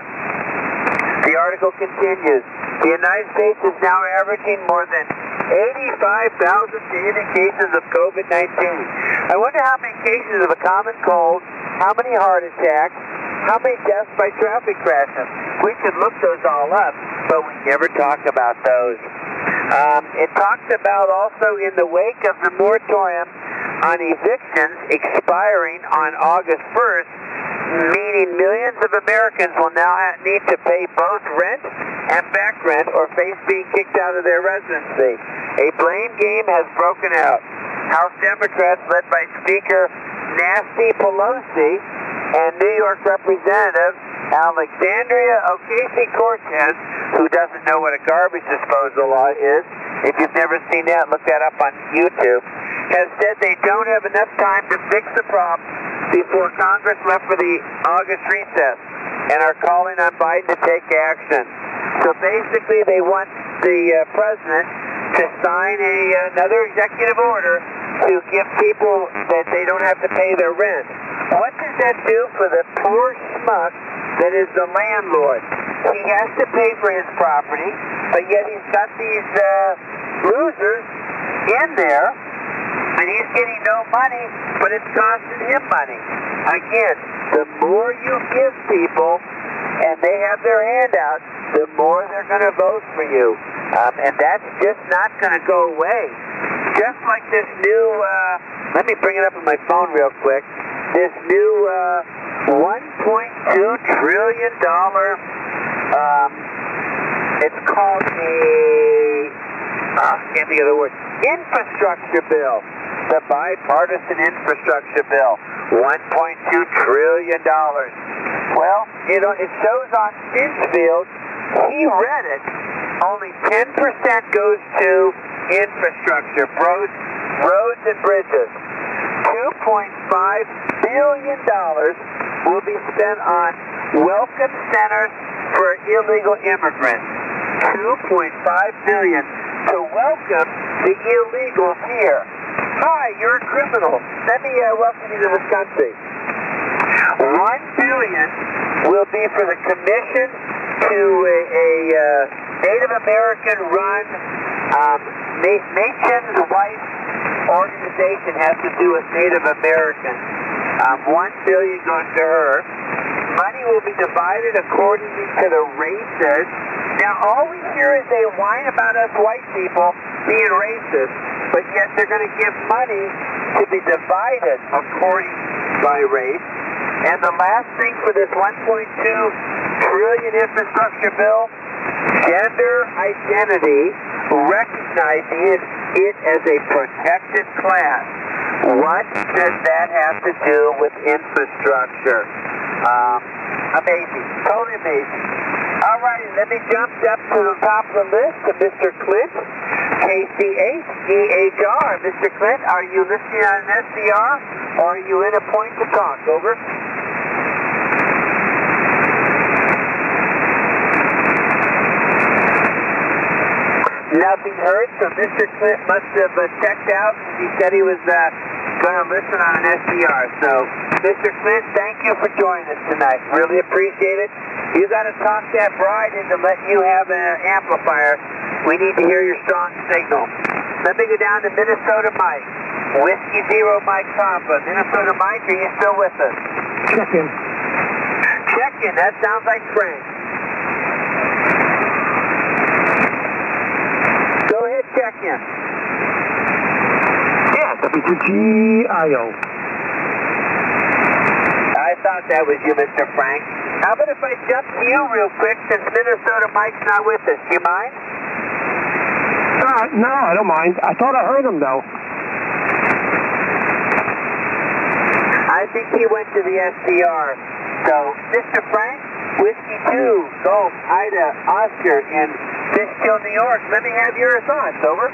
The article continues. The United States is now averaging more than eighty-five thousand daily cases of COVID nineteen. I wonder how many cases of a common cold, how many heart attacks, how many deaths by traffic crashes. We could look those all up, but we never talk about those. Um, it talks about also in the wake of the moratorium on evictions expiring on August first, meaning millions of Americans will now ha- need to pay both rent and back rent or face being kicked out of their residency. A blame game has broken out. House Democrats led by Speaker Nancy Pelosi and New York Representative Alexandria Ocasio-Cortez, who doesn't know what a garbage disposal law is, if you've never seen that, look that up on YouTube, has said they don't have enough time to fix the problem before Congress left for the August recess and are calling on Biden to take action. So basically they want the uh, president to sign a another executive order to give people that they don't have to pay their rent. What does that do for the poor schmuck that is the landlord? He has to pay for his property, but yet he's got these uh, losers in there, and he's getting no money, but it's costing him money. Again, the more you give people, and they have their hand out, the more they're going to vote for you. Um, and that's just not going to go away. Just like this new, uh, let me bring it up on my phone real quick, this new uh, one point two trillion dollars, um, it's called a, uh, can't think of the word, infrastructure bill. The bipartisan infrastructure bill, one point two trillion dollars. Well, you know, it shows on Stinchfield, he read it, only ten percent goes to infrastructure, roads, roads and bridges. two point five billion dollars will be spent on welcome centers for illegal immigrants. two point five billion dollars to welcome the illegals here. Hi, you're a criminal. Let me uh, welcome you to this country. One billion will be for the commission to a, a uh, Native American run um, na- nation's wife organization has to do with Native Americans. Um, one billion goes to her. Money will be divided accordingly to the races. Now, all we hear is they whine about us white people, being racist, but yet they're going to give money to be divided according by race. And the last thing for this one point two trillion infrastructure bill, gender identity, recognizing it, it as a protected class. What does that have to do with infrastructure? Um, amazing. Totally amazing. All right, let me jump up to the top of the list to Mister Clint, K C H E H R. Mister Clint, are you listening on an S D R, or are you in a point to talk? Over. Nothing heard, so Mister Clint must have uh, checked out. He said he was uh, going to listen on an S D R. So, Mister Clint, thank you for joining us tonight. Really appreciate it. You got to talk that bride into letting you have an amplifier. We need to hear your strong signal. Let me go down to Minnesota Mike. Whiskey Zero Mike Papa. Minnesota Mike, are you still with us? Check in. Check in. That sounds like Frank. Go ahead, check in. Yeah, W two G I O. I thought that was you, Mister Frank. How about if I jump to you real quick since Minnesota Mike's not with us? Do you mind? Uh, no, I don't mind. I thought I heard him, though. I think he went to the S D R. So, Mister Frank, Whiskey two, Golf, Ida, Oscar, in Fishkill, New York. Let me have your thoughts. Over.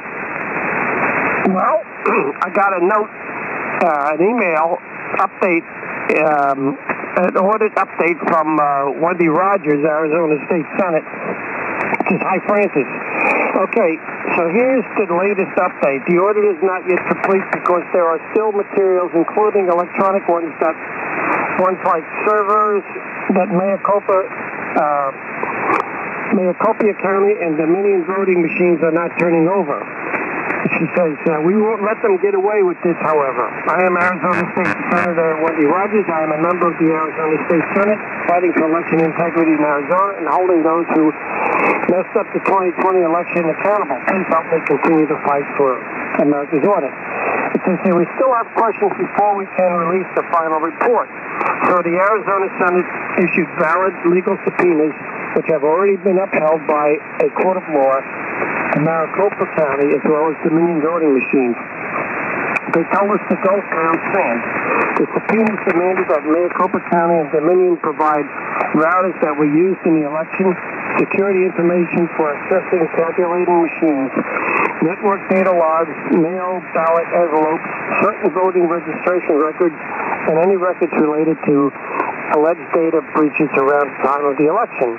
Well, I got a note, uh, an email update, um, an audit update from uh, Wendy Rogers, Arizona State Senate. Says, hi, Francis. Okay, so here's the latest update. The audit is not yet complete because there are still materials, including electronic ones, that ones like servers that Maricopa, uh, Maricopa County and Dominion voting machines are not turning over. She says, uh, we won't let them get away with this, however. I am Arizona State Senator Wendy Rogers. I am a member of the Arizona State Senate, fighting for election integrity in Arizona and holding those who messed up the twenty twenty election accountable. Please help me continue to fight for America's audit. It says here, we still have questions before we can release the final report. So the Arizona Senate issued valid legal subpoenas, which have already been upheld by a court of law in Maricopa County, as well as Dominion voting machines. They told us to don't pound sand. The subpoenas demanded that Maricopa County and Dominion provide routers that were used in the election, security information for accessing calculating machines, network data logs, mail ballot envelopes, certain voting registration records, and any records related to alleged data breaches around the time of the election.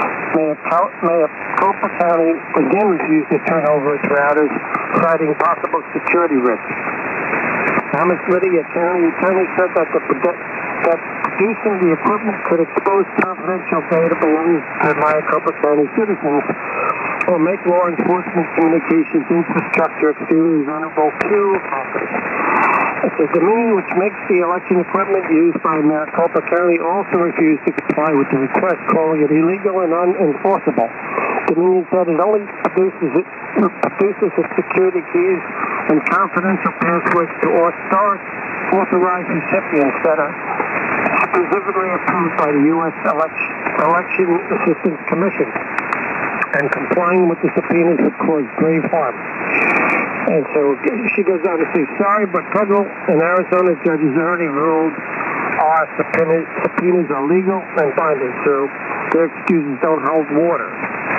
Maricopa County again refused to turn over its routers, citing possible security risks. Thomas Lydia County attorney said that the that producing the equipment could expose confidential data belonging to Maricopa County citizens or make law enforcement communications infrastructure extremely vulnerable to hackers. The Dominion, which makes the election equipment used by Maricopa County, also refused to comply with the request, calling it illegal and unenforceable. Dominion said it only produces, it, produces its security keys and confidential passwords to authorized recipients that are specifically approved by the U S Election, Election Assistance Commission, and complying with the subpoenas would cause grave harm. And so she goes on to say, sorry, but federal and Arizona judges already ruled our subpoenas, subpoenas are legal and binding, so their excuses don't hold water.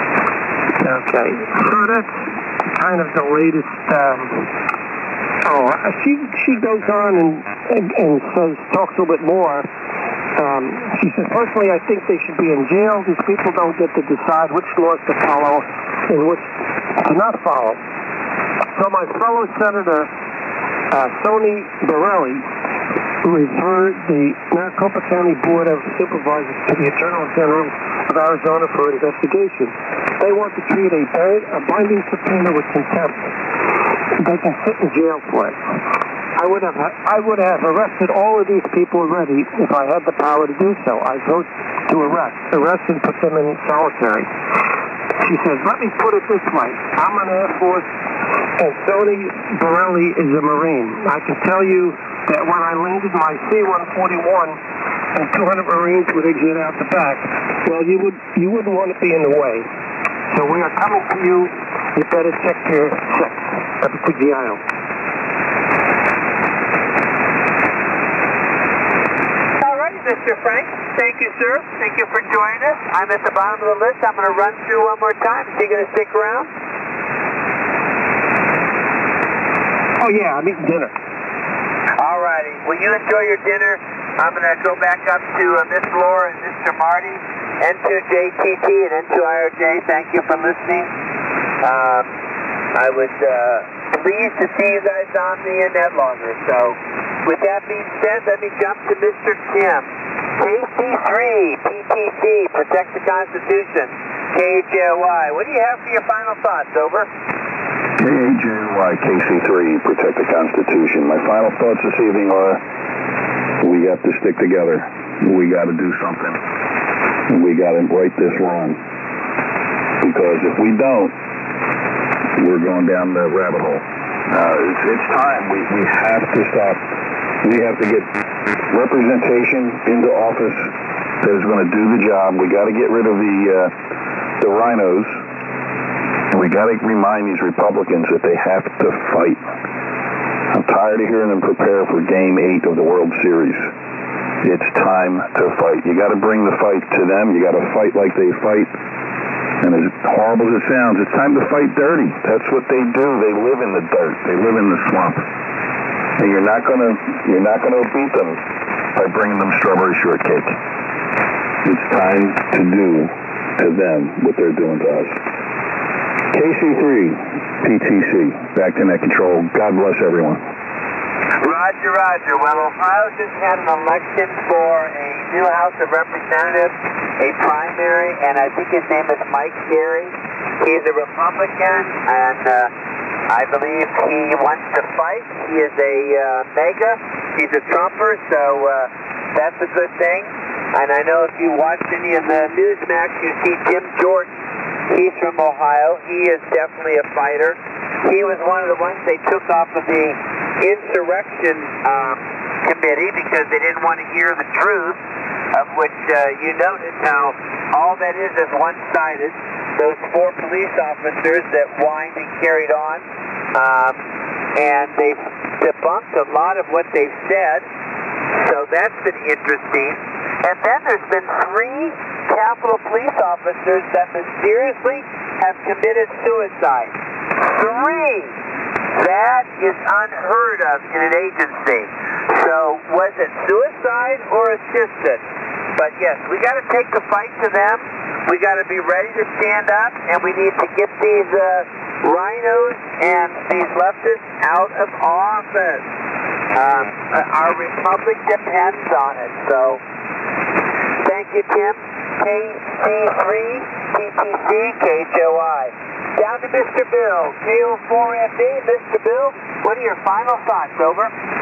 Okay, so that's kind of the latest. Um, oh, she she goes on and, and, and says, talks a little bit more. Um, she says, personally, I think they should be in jail. These people don't get to decide which laws to follow and which to not follow. So my fellow Senator uh, Tony Borelli referred the Maricopa County Board of Supervisors to the Attorney General of Arizona for investigation. They want to treat a, a binding subpoena with contempt. They can sit in jail for it. I would have I would have arrested all of these people already if I had the power to do so. I vote to arrest, arrest and put them in solitary. She says, let me put it this way. I'm an Air Force And Tony Borelli is a Marine. I can tell you that when I landed my C one forty-one and two hundred Marines would exit out the back, well, you, would, you wouldn't want to be in the way. So we are coming to you. You better check your six. Cappuccino. Mister Frank, thank you, sir. Thank you for joining us. I'm at the bottom of the list. I'm going to run through one more time. Is he going to stick around? Oh, yeah, I'm eating dinner. All righty. Well, you enjoy your dinner. I'm going to go back up to uh, Miss Laura and Mister Marty, N two J T T and N two I R J. Thank you for listening. Um, I was uh, pleased to see you guys on the net longer. So, with that being said, let me jump to Mister Tim. K C three, P T C, Protect the Constitution. K H A Y. What do you have for your final thoughts? Over. K H A Y, K C three, Protect the Constitution. My final thoughts this evening are we got to stick together. We got to do something. We got to right this wrong. Because if we don't, we're going down the rabbit hole. Uh, it's, it's time. We, we have to stop. We have to get representation into office that is going to do the job. We got to get rid of the uh, the rhinos. We got to remind these Republicans that they have to fight. I'm tired of hearing them prepare for Game Eight of the World Series. It's time to fight. You got to bring the fight to them. You got to fight like they fight. And as horrible as it sounds, it's time to fight dirty. That's what they do. They live in the dirt. They live in the swamp. And you're not gonna you're not gonna beat them by bringing them strawberry shortcake. It's time to do to them what they're doing to us. K C three, P T C, back to net control. God bless everyone. Roger, Roger. Well, Ohio just had an election for a new House of Representatives, a primary, and I think his name is Mike Carey. He's a Republican, and uh, I believe he wants to fight. He is a uh, MAGA. He's a Trumper, so uh, that's a good thing. And I know if you watched any of the Newsmax, you see Jim Jordan. He's from Ohio. He is definitely a fighter. He was one of the ones they took off of the insurrection um, committee because they didn't want to hear the truth, of which uh, you noted how all that is is one-sided. Those four police officers that whined and carried on, um, and they've debunked a lot of what they've said, so that's been interesting. And then there's been three Capitol police officers that mysteriously have committed suicide. Three! That is unheard of in an agency. So, was it suicide or assisted? But yes, we got to take the fight to them. We got to be ready to stand up, and we need to get these uh, rhinos and these leftists out of office. Um, our republic depends on it. So, thank you, Tim. K C three, P T C, K H O I. Down to Mister Bill, K O four F E. Mister Bill, what are your final thoughts? Over.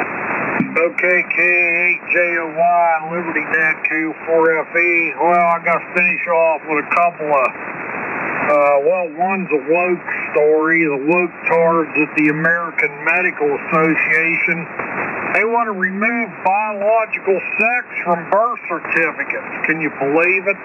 Okay, K eight J O Y, Liberty Net, K O four F E. Well, I got to finish off with a couple of, uh, well, one's a woke story. The woke tards at the American Medical Association, they want to remove biological sex from birth certificates. Can you believe it?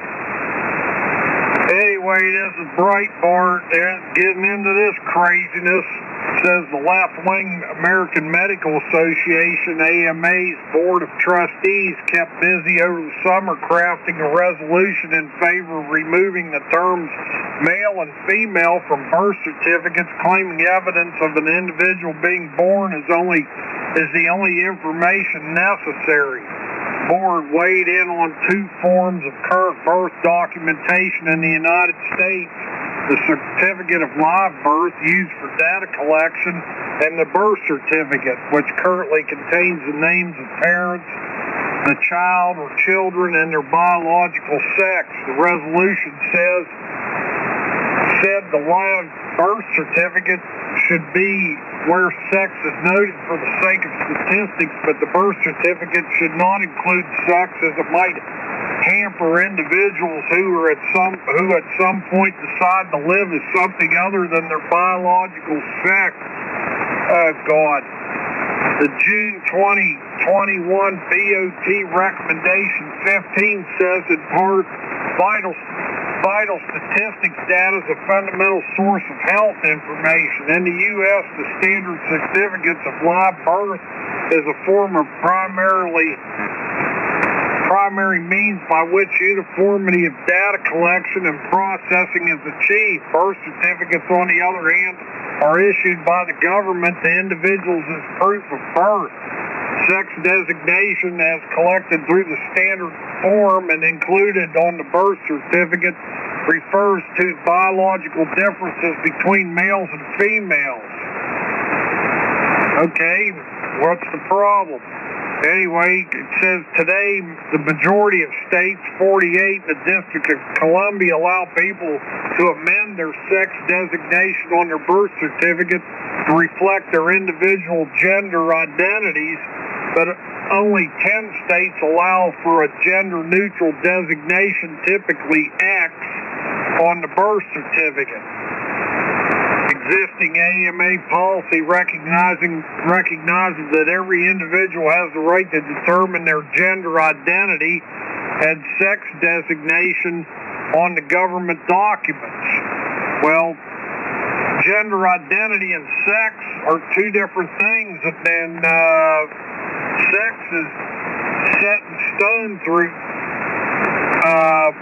Anyway, this is Breitbart. They're getting into this craziness. It says the left-wing American Medical Association, A M A's Board of Trustees, kept busy over the summer crafting a resolution in favor of removing the terms male and female from birth certificates, claiming evidence of an individual being born is only is the only information necessary. Board weighed in on two forms of current birth documentation in the United States: the certificate of live birth used for data collection and the birth certificate, which currently contains the names of parents, the child or children, and their biological sex. The resolution says said the live birth certificate should be where sex is noted for the sake of statistics, but the birth certificate should not include sex, as it might hamper individuals who are at some who at some point decide to live as something other than their biological sex. Oh God. The June twenty twenty-one B O T recommendation fifteen says in part, vital vital statistics data is a fundamental source of health information. In the U S, the standard certificates of live birth is a form of primarily primary means by which uniformity of data collection and processing is achieved. Birth certificates, on the other hand, are issued by the government to individuals as proof of birth. Sex designation, as collected through the standard form and included on the birth certificate, refers to biological differences between males and females. Okay, what's the problem? Anyway, it says today the majority of states, forty-eight, the District of Columbia, allow people to amend their sex designation on their birth certificate to reflect their individual gender identities, but only ten states allow for a gender-neutral designation, typically X, on the birth certificate. Existing A M A policy recognizing recognizes that every individual has the right to determine their gender identity and sex designation on the government documents. Well, gender identity and sex are two different things, and uh, sex is set in stone through uh,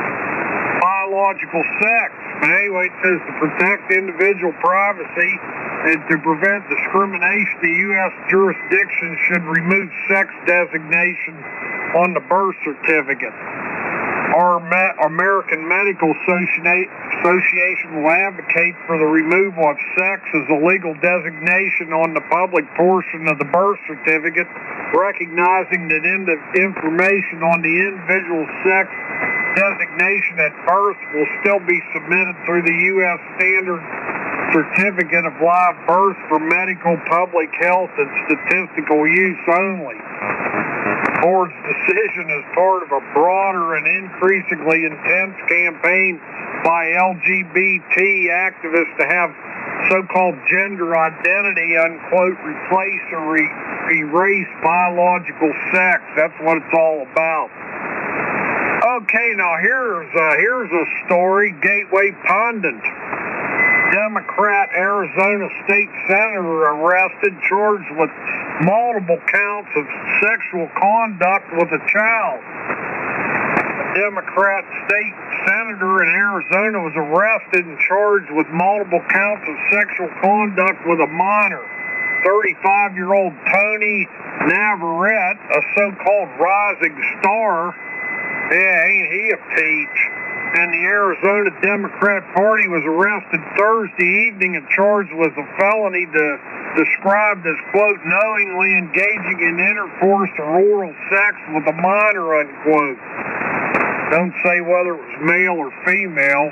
biological sex. But anyway, it says to protect individual privacy and to prevent discrimination, the U S jurisdiction should remove sex designation on the birth certificate. Our Me- American Medical Association will advocate for the removal of sex as a legal designation on the public portion of the birth certificate, recognizing that in the information on the individual sex designation at birth will still be submitted through the U S Standard Certificate of Live Birth for medical, public health, and statistical use only. The board's decision is part of a broader and increasingly intense campaign by L G B T activists to have so-called gender identity, unquote, replace or re- erase biological sex. That's what it's all about. Okay, now here's uh, here's a story. Gateway Pundit. Democrat Arizona State Senator arrested, charged with multiple counts of sexual conduct with a child. A Democrat state senator in Arizona was arrested and charged with multiple counts of sexual conduct with a minor. thirty-five-year-old Tony Navarrete, a so-called rising star, yeah, ain't he a peach? And the Arizona Democrat Party was arrested Thursday evening and charged with a felony to, described as, quote, knowingly engaging in intercourse or oral sex with a minor, unquote. Don't say whether it was male or female.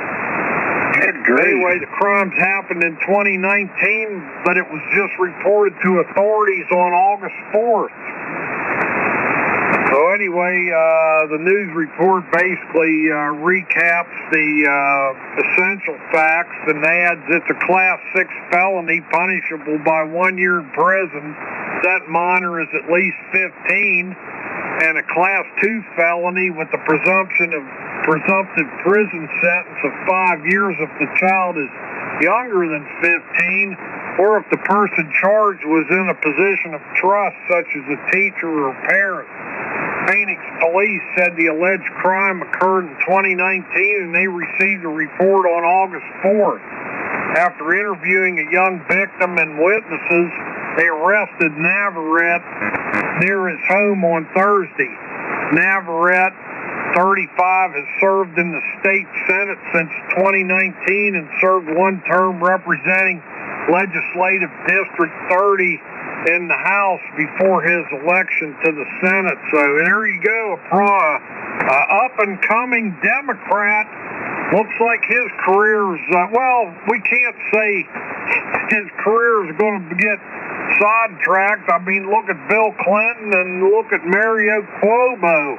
Anyway, the crimes happened in twenty nineteen, but it was just reported to authorities on August fourth. So anyway, uh, the news report basically uh, recaps the uh, essential facts and adds it's a Class six felony punishable by one year in prison. That minor is at least fifteen, and a Class two felony with the presumption of presumptive prison sentence of five years if the child is younger than fifteen, or if the person charged was in a position of trust, such as a teacher or parent. Phoenix police said the alleged crime occurred in twenty nineteen, and they received a report on August fourth. After interviewing a young victim and witnesses, they arrested Navarrete near his home on Thursday. Navarrete, thirty-five, has served in the state Senate since twenty nineteen and served one term representing Legislative District thirty in the House before his election to the Senate. So there you go, a pro, uh, up-and-coming Democrat. Looks like his career's, uh, well, we can't say his career is going to get sidetracked. I mean, look at Bill Clinton and look at Mario Cuomo.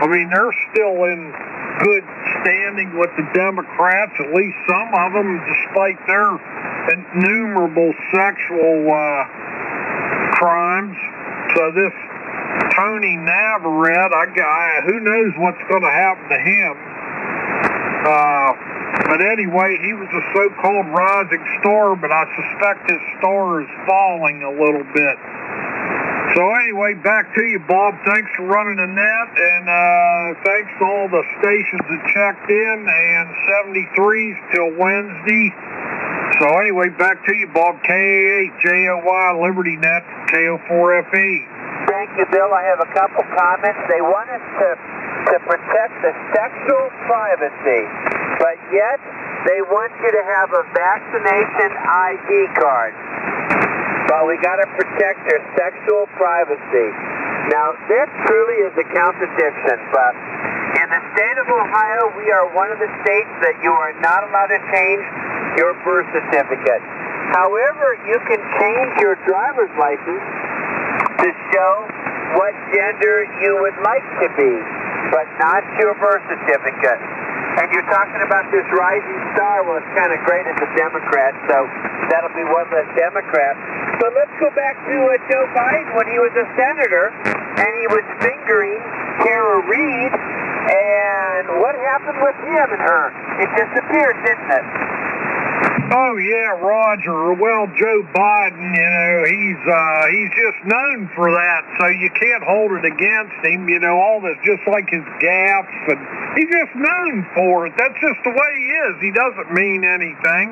I mean, they're still in good standing with the Democrats, at least some of them, despite their innumerable sexual uh, crimes. So this Tony Navarrete, I, I, who knows what's going to happen to him. Uh, but anyway, he was a so-called rising star, but I suspect his star is falling a little bit. So anyway, back to you, Bob. Thanks for running the net, and uh, thanks to all the stations that checked in, and seventy-threes till Wednesday. So anyway, back to you, Bob. K A eight J O Y Liberty Net, K O four F E. Thank you, Bill. I have a couple comments. They want us to, to protect the sexual privacy, but yet they want you to have a vaccination I D card. But we got to protect their sexual privacy. Now, there truly is a contradiction, but in the state of Ohio, we are one of the states that you are not allowed to change your birth certificate. However, you can change your driver's license to show what gender you would like to be, but not your birth certificate. And you're talking about this rising star. Well, it's kind of great as a Democrat, so that'll be one less Democrat. But let's go back to uh, Joe Biden when he was a senator, and he was fingering Tara Reid, and what happened with him and her? It disappeared, didn't it? Oh yeah, Roger. Well, Joe Biden, you know, he's uh, he's just known for that, so you can't hold it against him. You know, all this, just like his gaffes, and he's just known for it. That's just the way he is. He doesn't mean anything.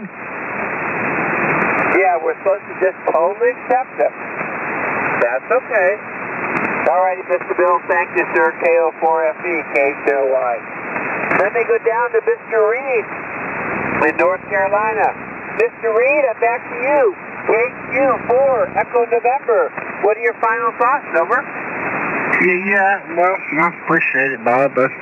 Yeah, we're supposed to just totally accept it. That's okay. All righty, Mister Bill. Thank you, sir. K O four F E, K H O Y. Let me go down to Mister Reed in North Carolina. Mister Reed, I'm back to you. K Q four, Echo November. What are your final thoughts? Over. Yeah, yeah, well, I appreciate it, Bob, but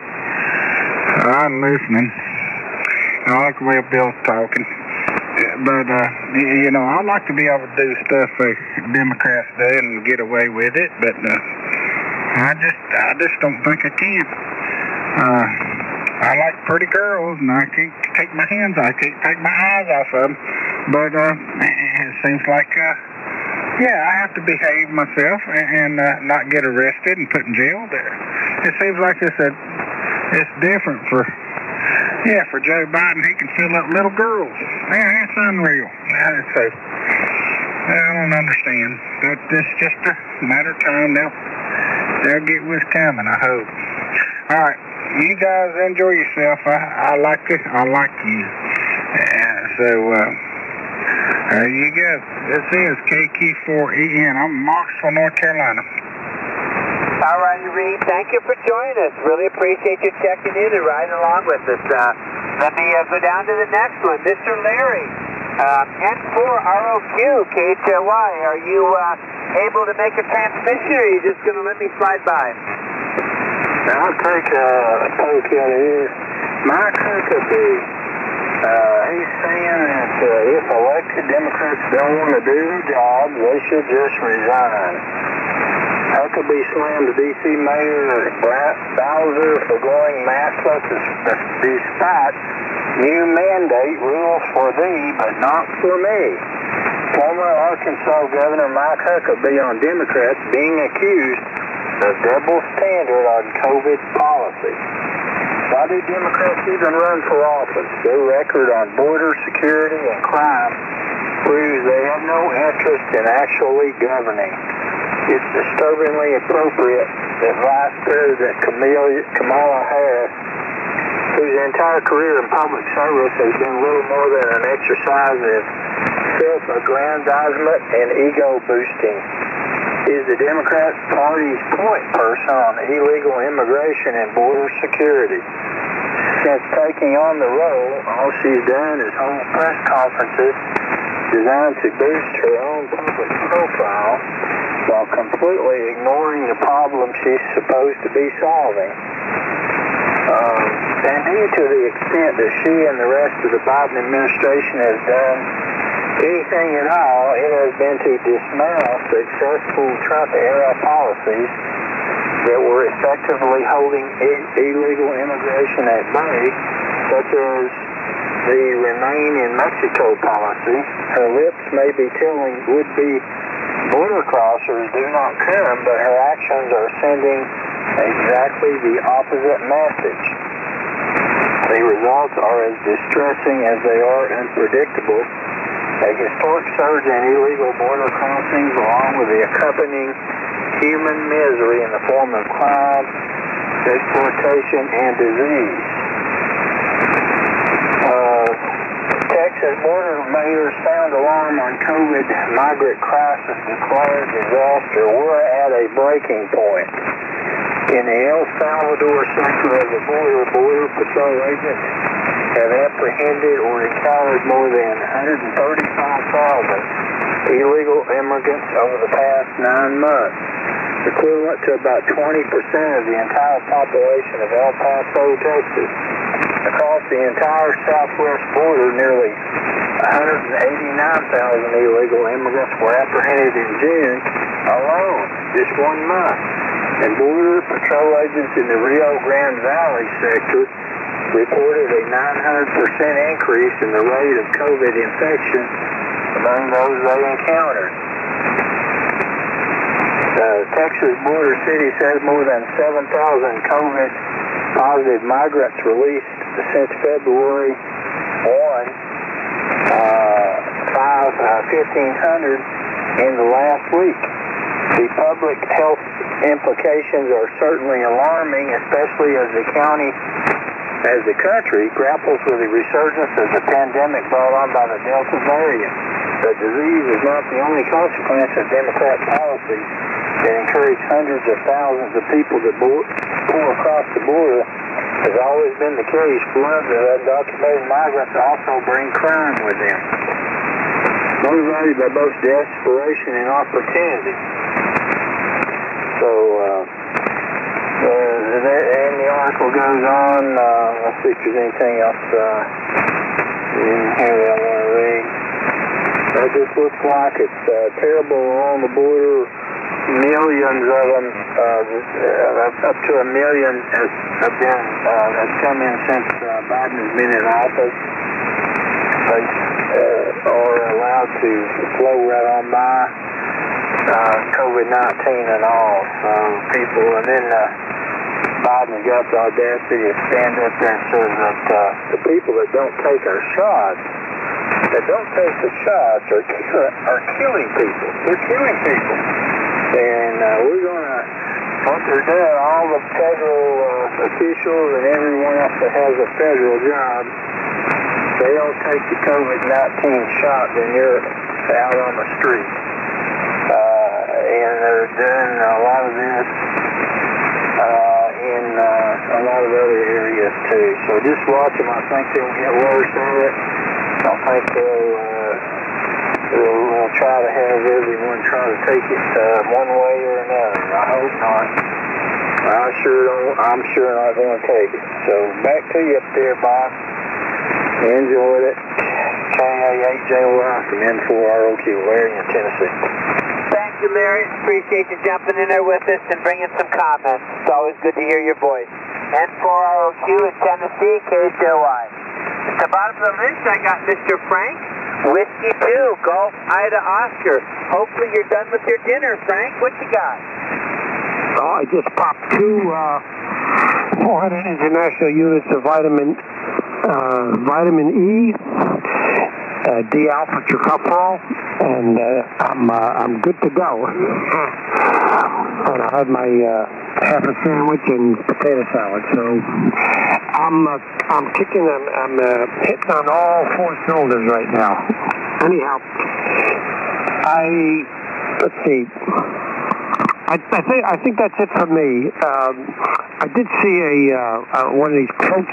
I'm listening. I like the way Bill's talking. But, uh, you know, I'd like to be able to do stuff like Democrats do and get away with it, but uh, I just I just don't think I can. Uh, I like pretty girls, and I can't take my hands, I can't take my eyes off of them. But uh, it seems like, uh, yeah, I have to behave myself and, and uh, not get arrested and put in jail there. It seems like it's a, it's different for, yeah, for Joe Biden. He can fill up little girls. Man, that's unreal. So, I don't understand. But it's just a matter of time. They'll, they'll get what's coming, I hope. All right. You guys enjoy yourself. I, I like it. I like you. Uh, so, uh, there you go. This is K Q four E N. I'm in Marksville, North Carolina. All righty, Reed. Thank you for joining us. Really appreciate you checking in and riding along with us. Uh, let me uh, go down to the next one. Mister Larry, um, N four R O Q, K H O Y. Are you uh, able to make a transmission, or are you just going to let me slide by? I'll take a poke at it. Mike Huckabee, uh, he's saying that uh, if elected Democrats don't want to do their job, they should just resign. Huckabee slammed the D C Mayor Bowser for going maskless despite new mandate rules for thee, but not for me. Former Arkansas Governor Mike Huckabee on Democrats being accused of double standard on COVID policy. Why do Democrats even run for office? Their record on border security and crime proves they have no interest in actually governing. It's disturbingly appropriate that Vice President Kamala Harris, whose entire career in public service has been little more than an exercise in self-aggrandizement and ego boosting, is the Democrat Party's point person on illegal immigration and border security. Since taking on the role, all she's done is hold press conferences designed to boost her own public profile while completely ignoring the problem she's supposed to be solving. Um, and due to the extent that she and the rest of the Biden administration has done anything at all, it has been to dismantle successful Trump-era policies that were effectively holding i- illegal immigration at bay, such as the Remain in Mexico policy. Her lips may be telling would-be border crossers do not come, but her actions are sending exactly the opposite message. The results are as distressing as they are unpredictable. A historic surge in illegal border crossings, along with the accompanying human misery in the form of crime, exploitation, and disease. Uh, Texas border mayors sound alarm on COVID migrant crisis, declared disaster. We're at a breaking point. In the El Salvador sector of the border, Border Patrol agents have apprehended or encountered more than one hundred thirty-five thousand illegal immigrants over the past nine months, equivalent to about twenty percent of the entire population of El Paso, Texas. Across the entire southwest border, nearly one hundred eighty-nine thousand illegal immigrants were apprehended in June alone, just one month. And Border Patrol agents in the Rio Grande Valley sector reported a nine hundred percent increase in the rate of COVID infection among those they encountered. The Texas border city says more than seven thousand COVID-positive migrants released since February first, uh, five, uh, fifteen hundred in the last week. The public health implications are certainly alarming, especially as the county, as the country grapples with the resurgence of the pandemic brought on by the Delta variant. The disease is not the only consequence of Democrat policies that encourage hundreds of thousands of people to pour across the border. Has always been the case. Floods of undocumented migrants also bring crime with them, motivated by both desperation and opportunity. So, uh, uh, and the article goes on. Uh, let's see if there's anything else uh, in here that I want to read. It just looks like it's uh, terrible along the border. Millions of them, uh, up to a million, has, have been uh, have come in since uh, Biden has been in office. They uh, are allowed to flow right on by. Uh, COVID nineteen and all, so people, and then uh, Biden got the audacity to stand up there and says that uh, the people that don't take our shots, that don't take the shots, are kill- are killing people. They're killing people, and uh, we're gonna, what they're doing, all the federal uh, officials and everyone else that has a federal job, they don't take the COVID nineteen shot, then you're out on the street. And they're doing a lot of this uh, in uh, a lot of other areas too. So just watch them. I think they'll get worse at it. I think they'll, uh, they'll, they'll try to have everyone try to take it uh, one way or another. I hope not. I sure don't. I'm sure not going to take it. So back to you up there, boss. Enjoyed it. K A eight J Y from N four R O Q, Larry in Tennessee. Thank you, Larry. Appreciate you jumping in there with us and bringing some comments. It's always good to hear your voice. N four R O Q in Tennessee, K J Y. At the bottom of the list, I got Mister Frank, Whiskey two, Golf Ida Oscar. Hopefully you're done with your dinner, Frank. What you got? Oh, I just popped two uh, four hundred international units of vitamin uh, vitamin E, uh, D-alpha tocopherol, and uh, I'm uh, I'm good to go. And I had my uh, half a sandwich and potato salad, so I'm uh, I'm kicking. I'm, I'm uh, hitting on all four cylinders right now. Anyhow, I let's see. I, I think I think that's it for me. Um, I did see a uh, uh, one of these quotes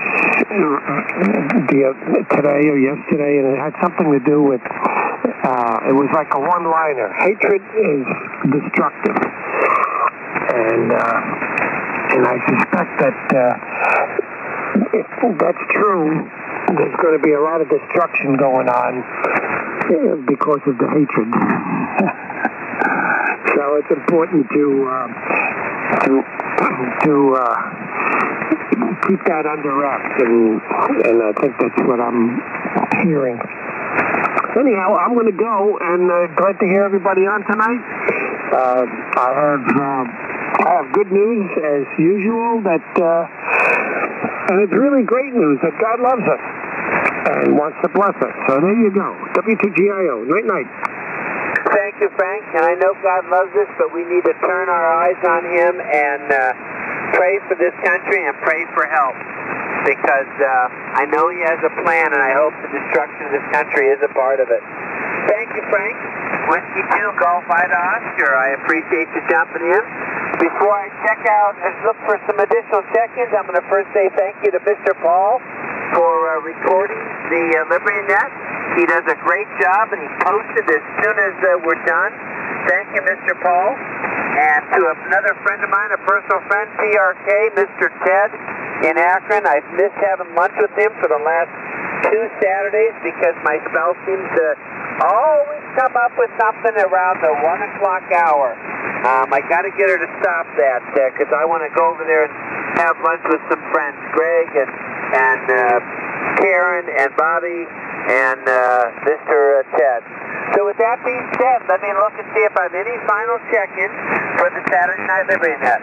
uh, today or yesterday, and it had something to do with. Uh, it was like a one-liner. Hatred is destructive, and uh, and I suspect that uh, if that's true, there's going to be a lot of destruction going on because of the hatred. So it's important to uh, to to uh, keep that under wraps, and and I think that's what I'm hearing. Anyhow, I'm going to go, and uh, glad to hear everybody on tonight. Uh, I have uh, I have good news as usual, that uh, and it's really great news that God loves us and wants to bless us. So there you go. W T G I O. Night night. Thank you, Frank. And I know God loves us, but we need to turn our eyes on Him and uh, pray for this country and pray for help. Because uh, I know He has a plan, and I hope the destruction of this country is a part of it. Thank you, Frank. Whiskey two, Golf Ida Oscar. I appreciate you jumping in. Before I check out and look for some additional check-ins, I'm going to first say thank you to Mister Paul for uh, recording the uh, LibertyNet. He does a great job, and he posted as soon as uh, we're done. Thank you, Mister Paul. And to another friend of mine, a personal friend, P R K, Mister Ted in Akron. I've missed having lunch with him for the last two Saturdays because my spouse seems to always come up with something around the one o'clock hour. Um, I got to get her to stop that because uh, I want to go over there and have lunch with some friends, Greg and and uh, Karen and Bobby and uh, Mister Ted. So with that being said, let me look and see if I have any final check-in for the Saturday Night LibertyNet.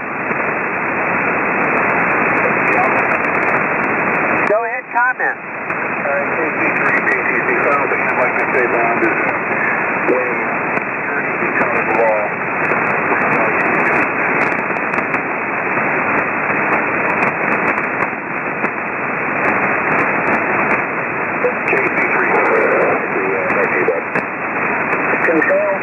Go ahead, comment. Uh, K C three B T C, final thing I'd like to say, Bob, is when security becomes law, K C three B Control.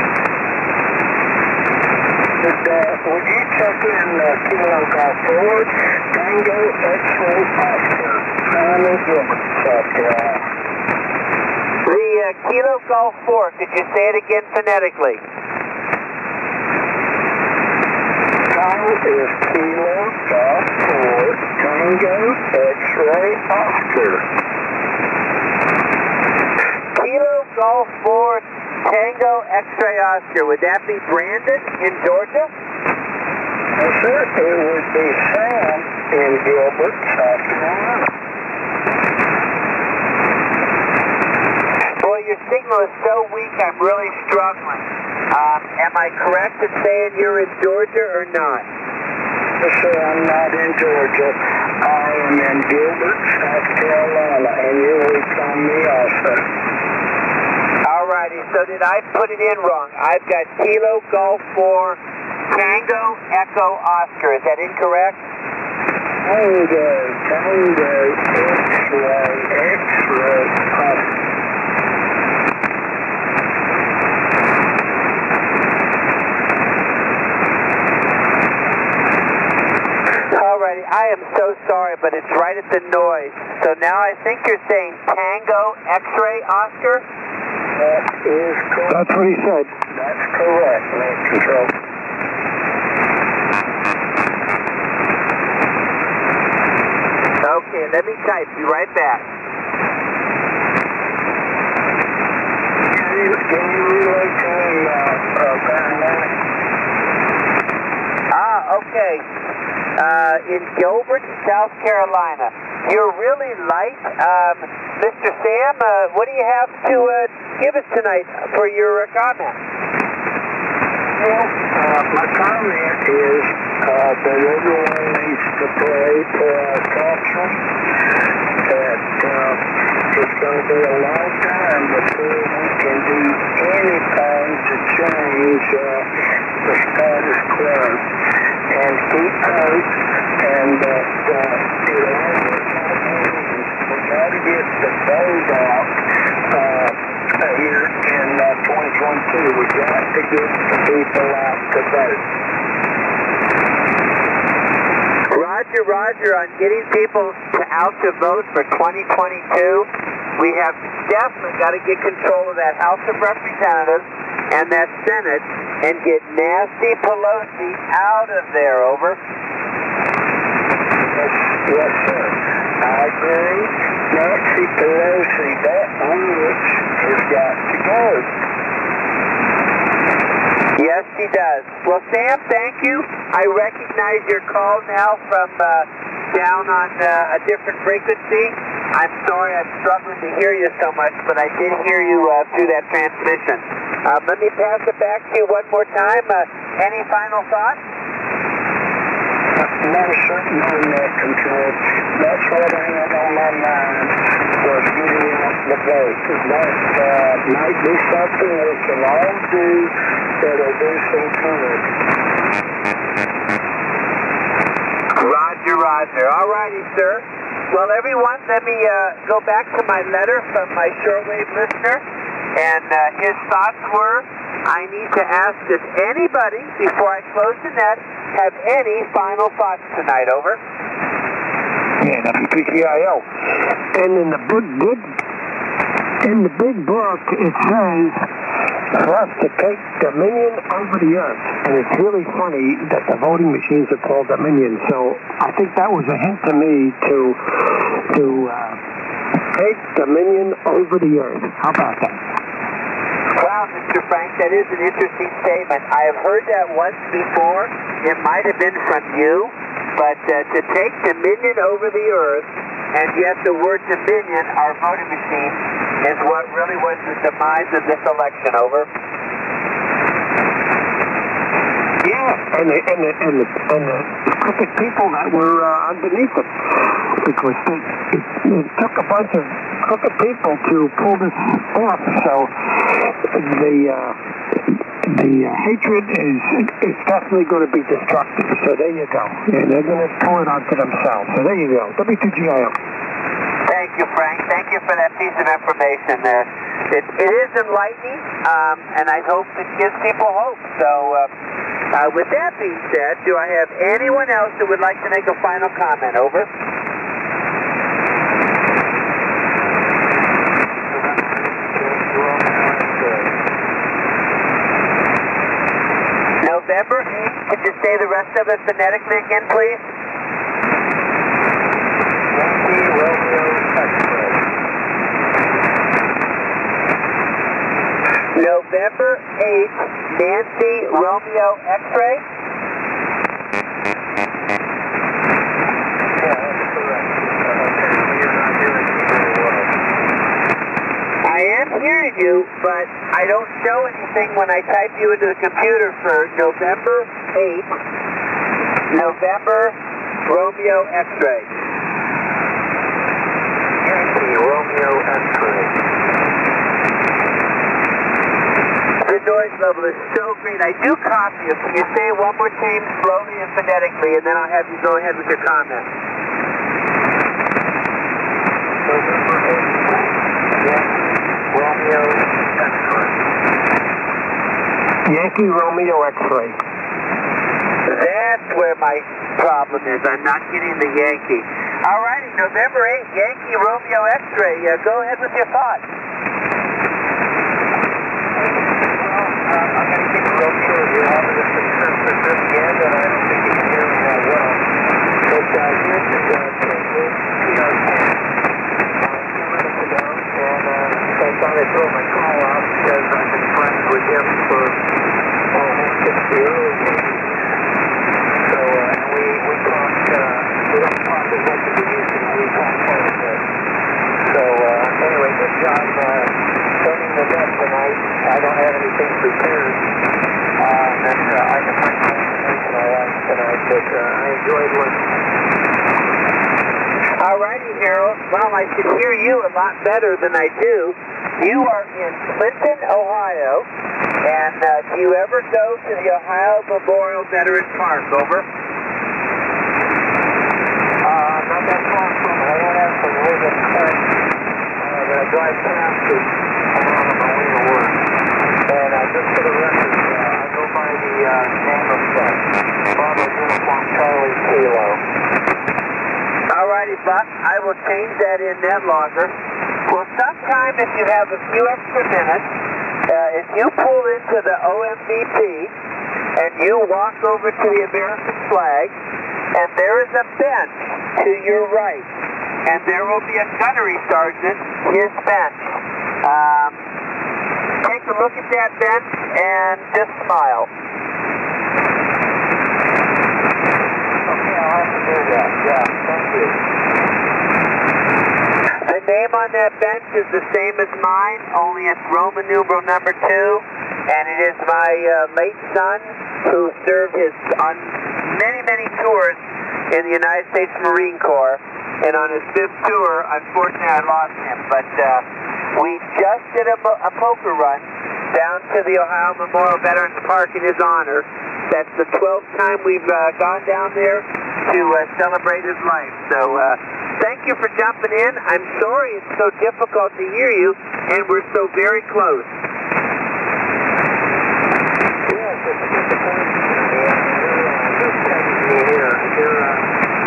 Would, uh, would you check in uh, Kilo Golf Forward, Tango X-Ray Oscar, Simon Gilbert, South Carolina. The uh, Kilo Golf four, could you say it again phonetically? Time is Kilo Golf Forward, Tango X-Ray Oscar. Kilo Golf four, Tango X-Ray Oscar. Would that be Brandon in Georgia? No, sir. It would be Sam in Gilbert, South Carolina. Boy, your signal is so weak, I'm really struggling. Um, am I correct in saying you're in Georgia or not? No, sir, I'm not in Georgia. I am in Gilbert, South Carolina, and you will call me also. Alrighty, so did I put it in wrong? I've got Kilo Golf four, Tango Echo Oscar. Is that incorrect? Tango, Tango, X-Ray, X-Ray, Oscar. Alrighty, I am so sorry, but it's right at the noise. So now I think you're saying Tango X-Ray Oscar? That is correct. That's what he said. That's correct, Link Control. Okay, let me type. Be right back. Can you, can you relay to him, uh, uh, paramedic? Ah, okay. Uh, in Gilbert, South Carolina. You're really light. Um, Mister Sam, uh, what do you have to uh, give us tonight for your uh, comment? Well, uh, my comment is uh, that everyone needs to pray for our country, that uh, it's going to be a long time before we can do anything to change uh, the status quo, and keep hope, and that uh, it all works out means we got to get the vote out uh, here in uh, twenty twenty-two. We got to get the people out to vote. Roger, Roger, on getting people to out to vote for twenty twenty-two, we have definitely got to get control of that House of Representatives and that Senate and get Nancy Pelosi out of there, over. Yes, yes, sir. I agree. Nancy Pelosi, that witch has got to go. Yes, she does. Well, Sam, thank you. I recognize your call now from uh, down on uh, a different frequency. I'm sorry I'm struggling to hear you so much, but I did hear you uh, through that transmission. Um, let me pass it back to you one more time. Uh, any final thoughts? No, certainly not, Control. That's what I had on my mind, was getting out the vote. That uh, might be something we can all do that'll do some good. Roger, Roger. All righty, sir. Well, everyone, let me uh, go back to my letter from my shortwave listener, and uh, his thoughts were, I need to ask, does anybody, before I close the net, have any final thoughts tonight? Over. Yeah, W P T I O. And in the big, big, in the big book, it says for us to take dominion over the earth. And it's really funny that the voting machines are called Dominion. So I think that was a hint to me to to uh, take dominion over the earth. How about that? Wow, Mister Frank, that is an interesting statement. I have heard that once before. It might have been from you, but uh, to take dominion over the earth, and yet the word dominion, our voting machine, is what really was the demise of this election. Over. Yeah, and the and the and the, and the crooked people that were uh, underneath it, because they, it, it took a bunch of crooked people to pull this off. So the uh, the uh, hatred is is definitely going to be destructive. So there you go, and they're going to pull it onto themselves. So there you go, W T G I O. Thank you, Frank. Thank you for that piece of information. Uh, it, it is enlightening, um, and I hope it gives people hope. So, uh, uh, with that being said, do I have anyone else who would like to make a final comment? Over. November eighth, could you say the rest of it phonetically again, please? Yankee Romeo X-ray. November eighth, Nancy Romeo X-ray. Yeah, that's correct. Uh, you're not hearing me very well. I am hearing you, but I don't show anything when I type you into the computer for November eighth, November Romeo X-ray. Yankee Romeo X-ray. The noise level is so great. I do copy you. Can you say it one more time slowly and phonetically, and then I'll have you go ahead with your comment. November eighth, Yankee Romeo X-ray. Yankee Romeo X-ray. That's where my problem is. I'm not getting the Yankee. All righty, November eighth, Yankee Romeo X-ray. Uh, go ahead with your thoughts. Uh, I'm going to keep it real short here. I'll just confirm for this again, but I don't think you can hear me that well. But uh, this is uh, P R ten uh, a few minutes ago, and uh, so I thought I'd throw my call out because I've been friends with him for oh, since the early eighties. So uh, and we, we talked, uh, we don't talk as much as we used to, we talk quite a bit. So uh, anyway, good job uh, turning the net tonight. I don't have anything prepared uh, that uh, I can bring some information I like tonight, but uh, I enjoyed listening. All righty, Harold. Well, I should hear you a lot better than I do. You are in Clinton, Ohio, and uh, do you ever go to the Ohio Memorial Veterans Park? Over. Uh, not that far from it. I don't have to live in Clinton, uh, but I drive past it around on my way to work. And uh, just for the record, uh, I go by the uh, name of uh, Bravo Uniform Charlie Kilo. All righty, Buck. I will change that in net logger. Well, sometime if you have a few extra minutes, uh, if you pull into the O M V P and you walk over to the American flag, and there is a bench to your right, and there will be a gunnery sergeant, his bench. Um, take a look at that bench and just smile. Okay, I'll have to do that. Yeah, thank you. The name on that bench is the same as mine, only it's Roman numeral number two, and it is my uh, late son who served his on many, many tours in the United States Marine Corps. And on his fifth tour, unfortunately, I lost him. But uh, we just did a, a poker run down to the Ohio Memorial Veterans Park in his honor. That's the twelfth time we've uh, gone down there to uh, celebrate his life. So uh, thank you for jumping in. I'm sorry it's so difficult to hear you, and we're so very close. Yes, it's disappointing. And you're checking me here. You're, uh,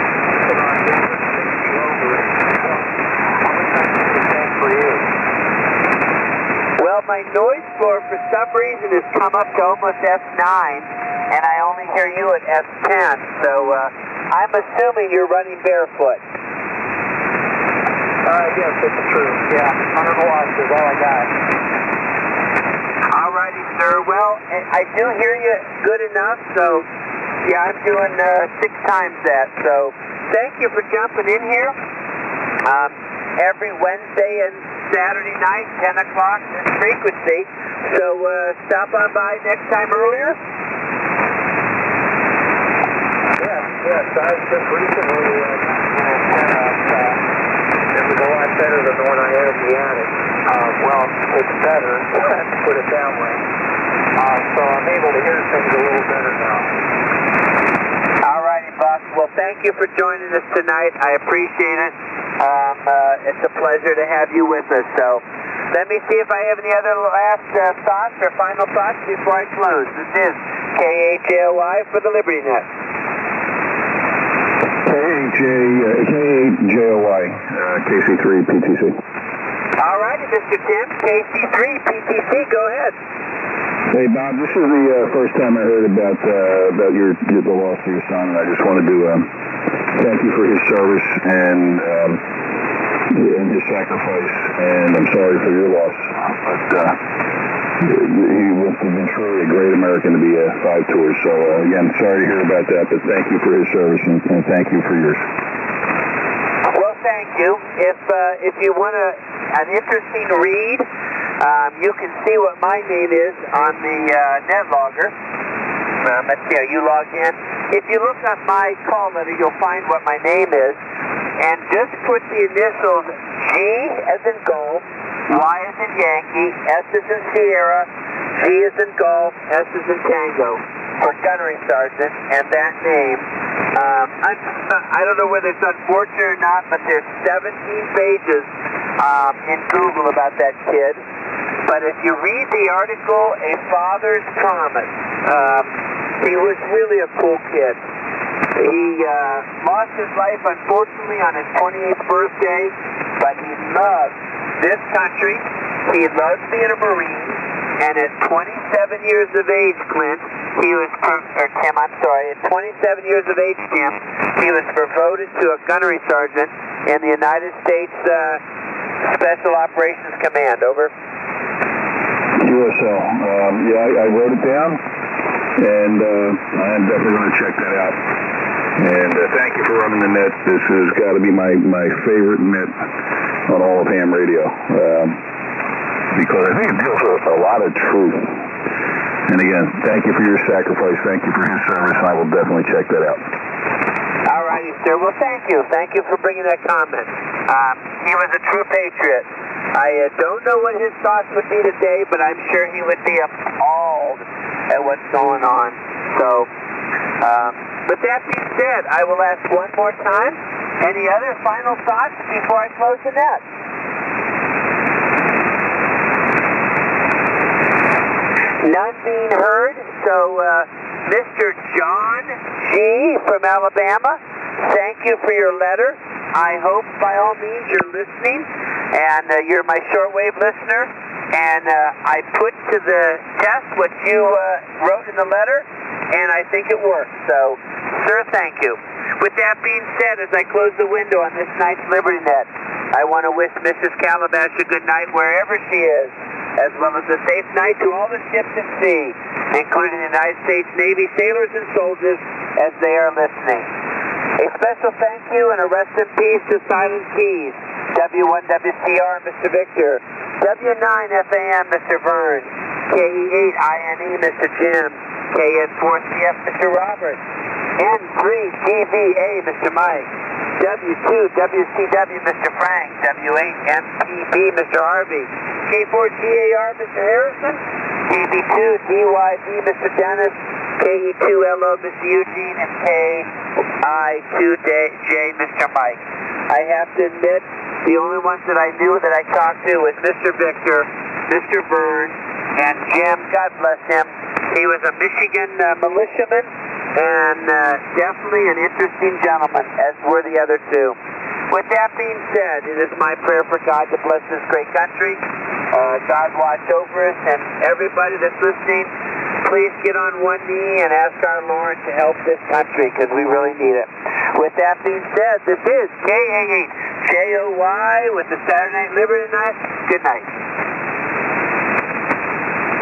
Well, my noise floor for some reason has come up to almost S nine, and I only hear you at S ten, so uh, I'm assuming you're running barefoot. Uh, yes, it's true. Yeah, one hundred watts is all I got. All righty, sir. Well, I do hear you good enough, so yeah, I'm doing uh, six times that, so thank you for jumping in here. Um, every Wednesday and Saturday night, ten o'clock in frequency. So uh, stop on by next time earlier. Yes, yes. I just recently uh, got an antenna up. Uh, it was a lot better than the one I had in the attic. Uh, well, it's better, to put it that way. Uh, so I'm able to hear things a little better now. All righty, Buck. Well, thank you for joining us tonight. I appreciate it. Um, uh, it's a pleasure to have you with us. So let me see if I have any other last uh, thoughts or final thoughts before I close. This is K H A O Y for the Liberty Net. K H A O Y, uh, K C three P T C. All righty, Mister Tim, K C three P T C, go ahead. Hey, Bob, this is the uh, first time I heard about uh, about your, your the loss of your son, and I just wanted to um, thank you for his service and um, and his sacrifice. And I'm sorry for your loss, but uh, he must have been truly a great American to be a five tours. So uh, again, sorry to hear about that, but thank you for his service and, and thank you for yours. Well, thank you. If uh, if you want a, an interesting read. Um, you can see what my name is on the uh, NetLogger. Um, let's see, are you logged in? If you look at my call letter, you'll find what my name is. And just put the initials G as in golf, Y as in Yankee, S as in Sierra, G as in golf, S as in tango for gunnery sergeant, and that name. Um, I, I don't know whether it's unfortunate or not, but there's seventeen pages um, in Google about that kid. But if you read the article, A Father's Promise, um, he was really a cool kid. He uh, lost his life, unfortunately, on his twenty-eighth birthday, but he loved this country. He loved being a Marine, and at twenty-seven years of age, Clint, he was, or Tim, I'm sorry, at twenty-seven years of age, Tim, he was promoted to a gunnery sergeant in the United States uh, Special Operations Command. Over. U S L. Um, yeah, I, I wrote it down, and uh, I'm definitely going to check that out. And uh, thank you for running the net. This has got to be my, my favorite net on all of ham radio, um, because I think it deals with a lot of truth. And again, thank you for your sacrifice. Thank you for his service, and I will definitely check that out. All righty, sir. Well, thank you. Thank you for bringing that comment. Um, he was a true patriot. I uh, don't know what his thoughts would be today, but I'm sure he would be appalled at what's going on. So, um, with that being said, I will ask one more time. Any other final thoughts before I close the net? None being heard. So, uh, Mister John G. from Alabama, thank you for your letter. I hope by all means you're listening, and uh, you're my shortwave listener, and uh, I put to the test what you uh, wrote in the letter, and I think it worked. So, sir, thank you. With that being said, as I close the window on this night's Liberty Net, I want to wish Missus Calabash a good night wherever she is. as well as a safe night to all the ships at sea, including the United States Navy sailors and soldiers as they are listening. A special thank you and a rest in peace to Silent Keys, W one W C R, Mister Victor, W nine F A M, Mister Vern, K E eight I N E, Mister Jim, K N four C F, Mister Robert, N three G V A, Mister Mike, W two W C W, Mister Frank, W eight M P B, Mister Harvey, K four G A R, Mister Harrison, G B two D Y B, Mister Dennis, K E two L O, Mister Eugene, and K I two J, Mister Mike. I have to admit, the only ones that I knew that I talked to was Mister Victor, Mister Vern, and Jim. God bless him. He was a Michigan uh, militiaman and uh, definitely an interesting gentleman, as were the other two. With that being said, it is my prayer for God to bless this great country. Uh, God watch over us, and everybody that's listening, please get on one knee and ask our Lord to help this country, because we really need it. With that being said, this is K A eight J O Y with the Saturday Night Liberty Night. Good night.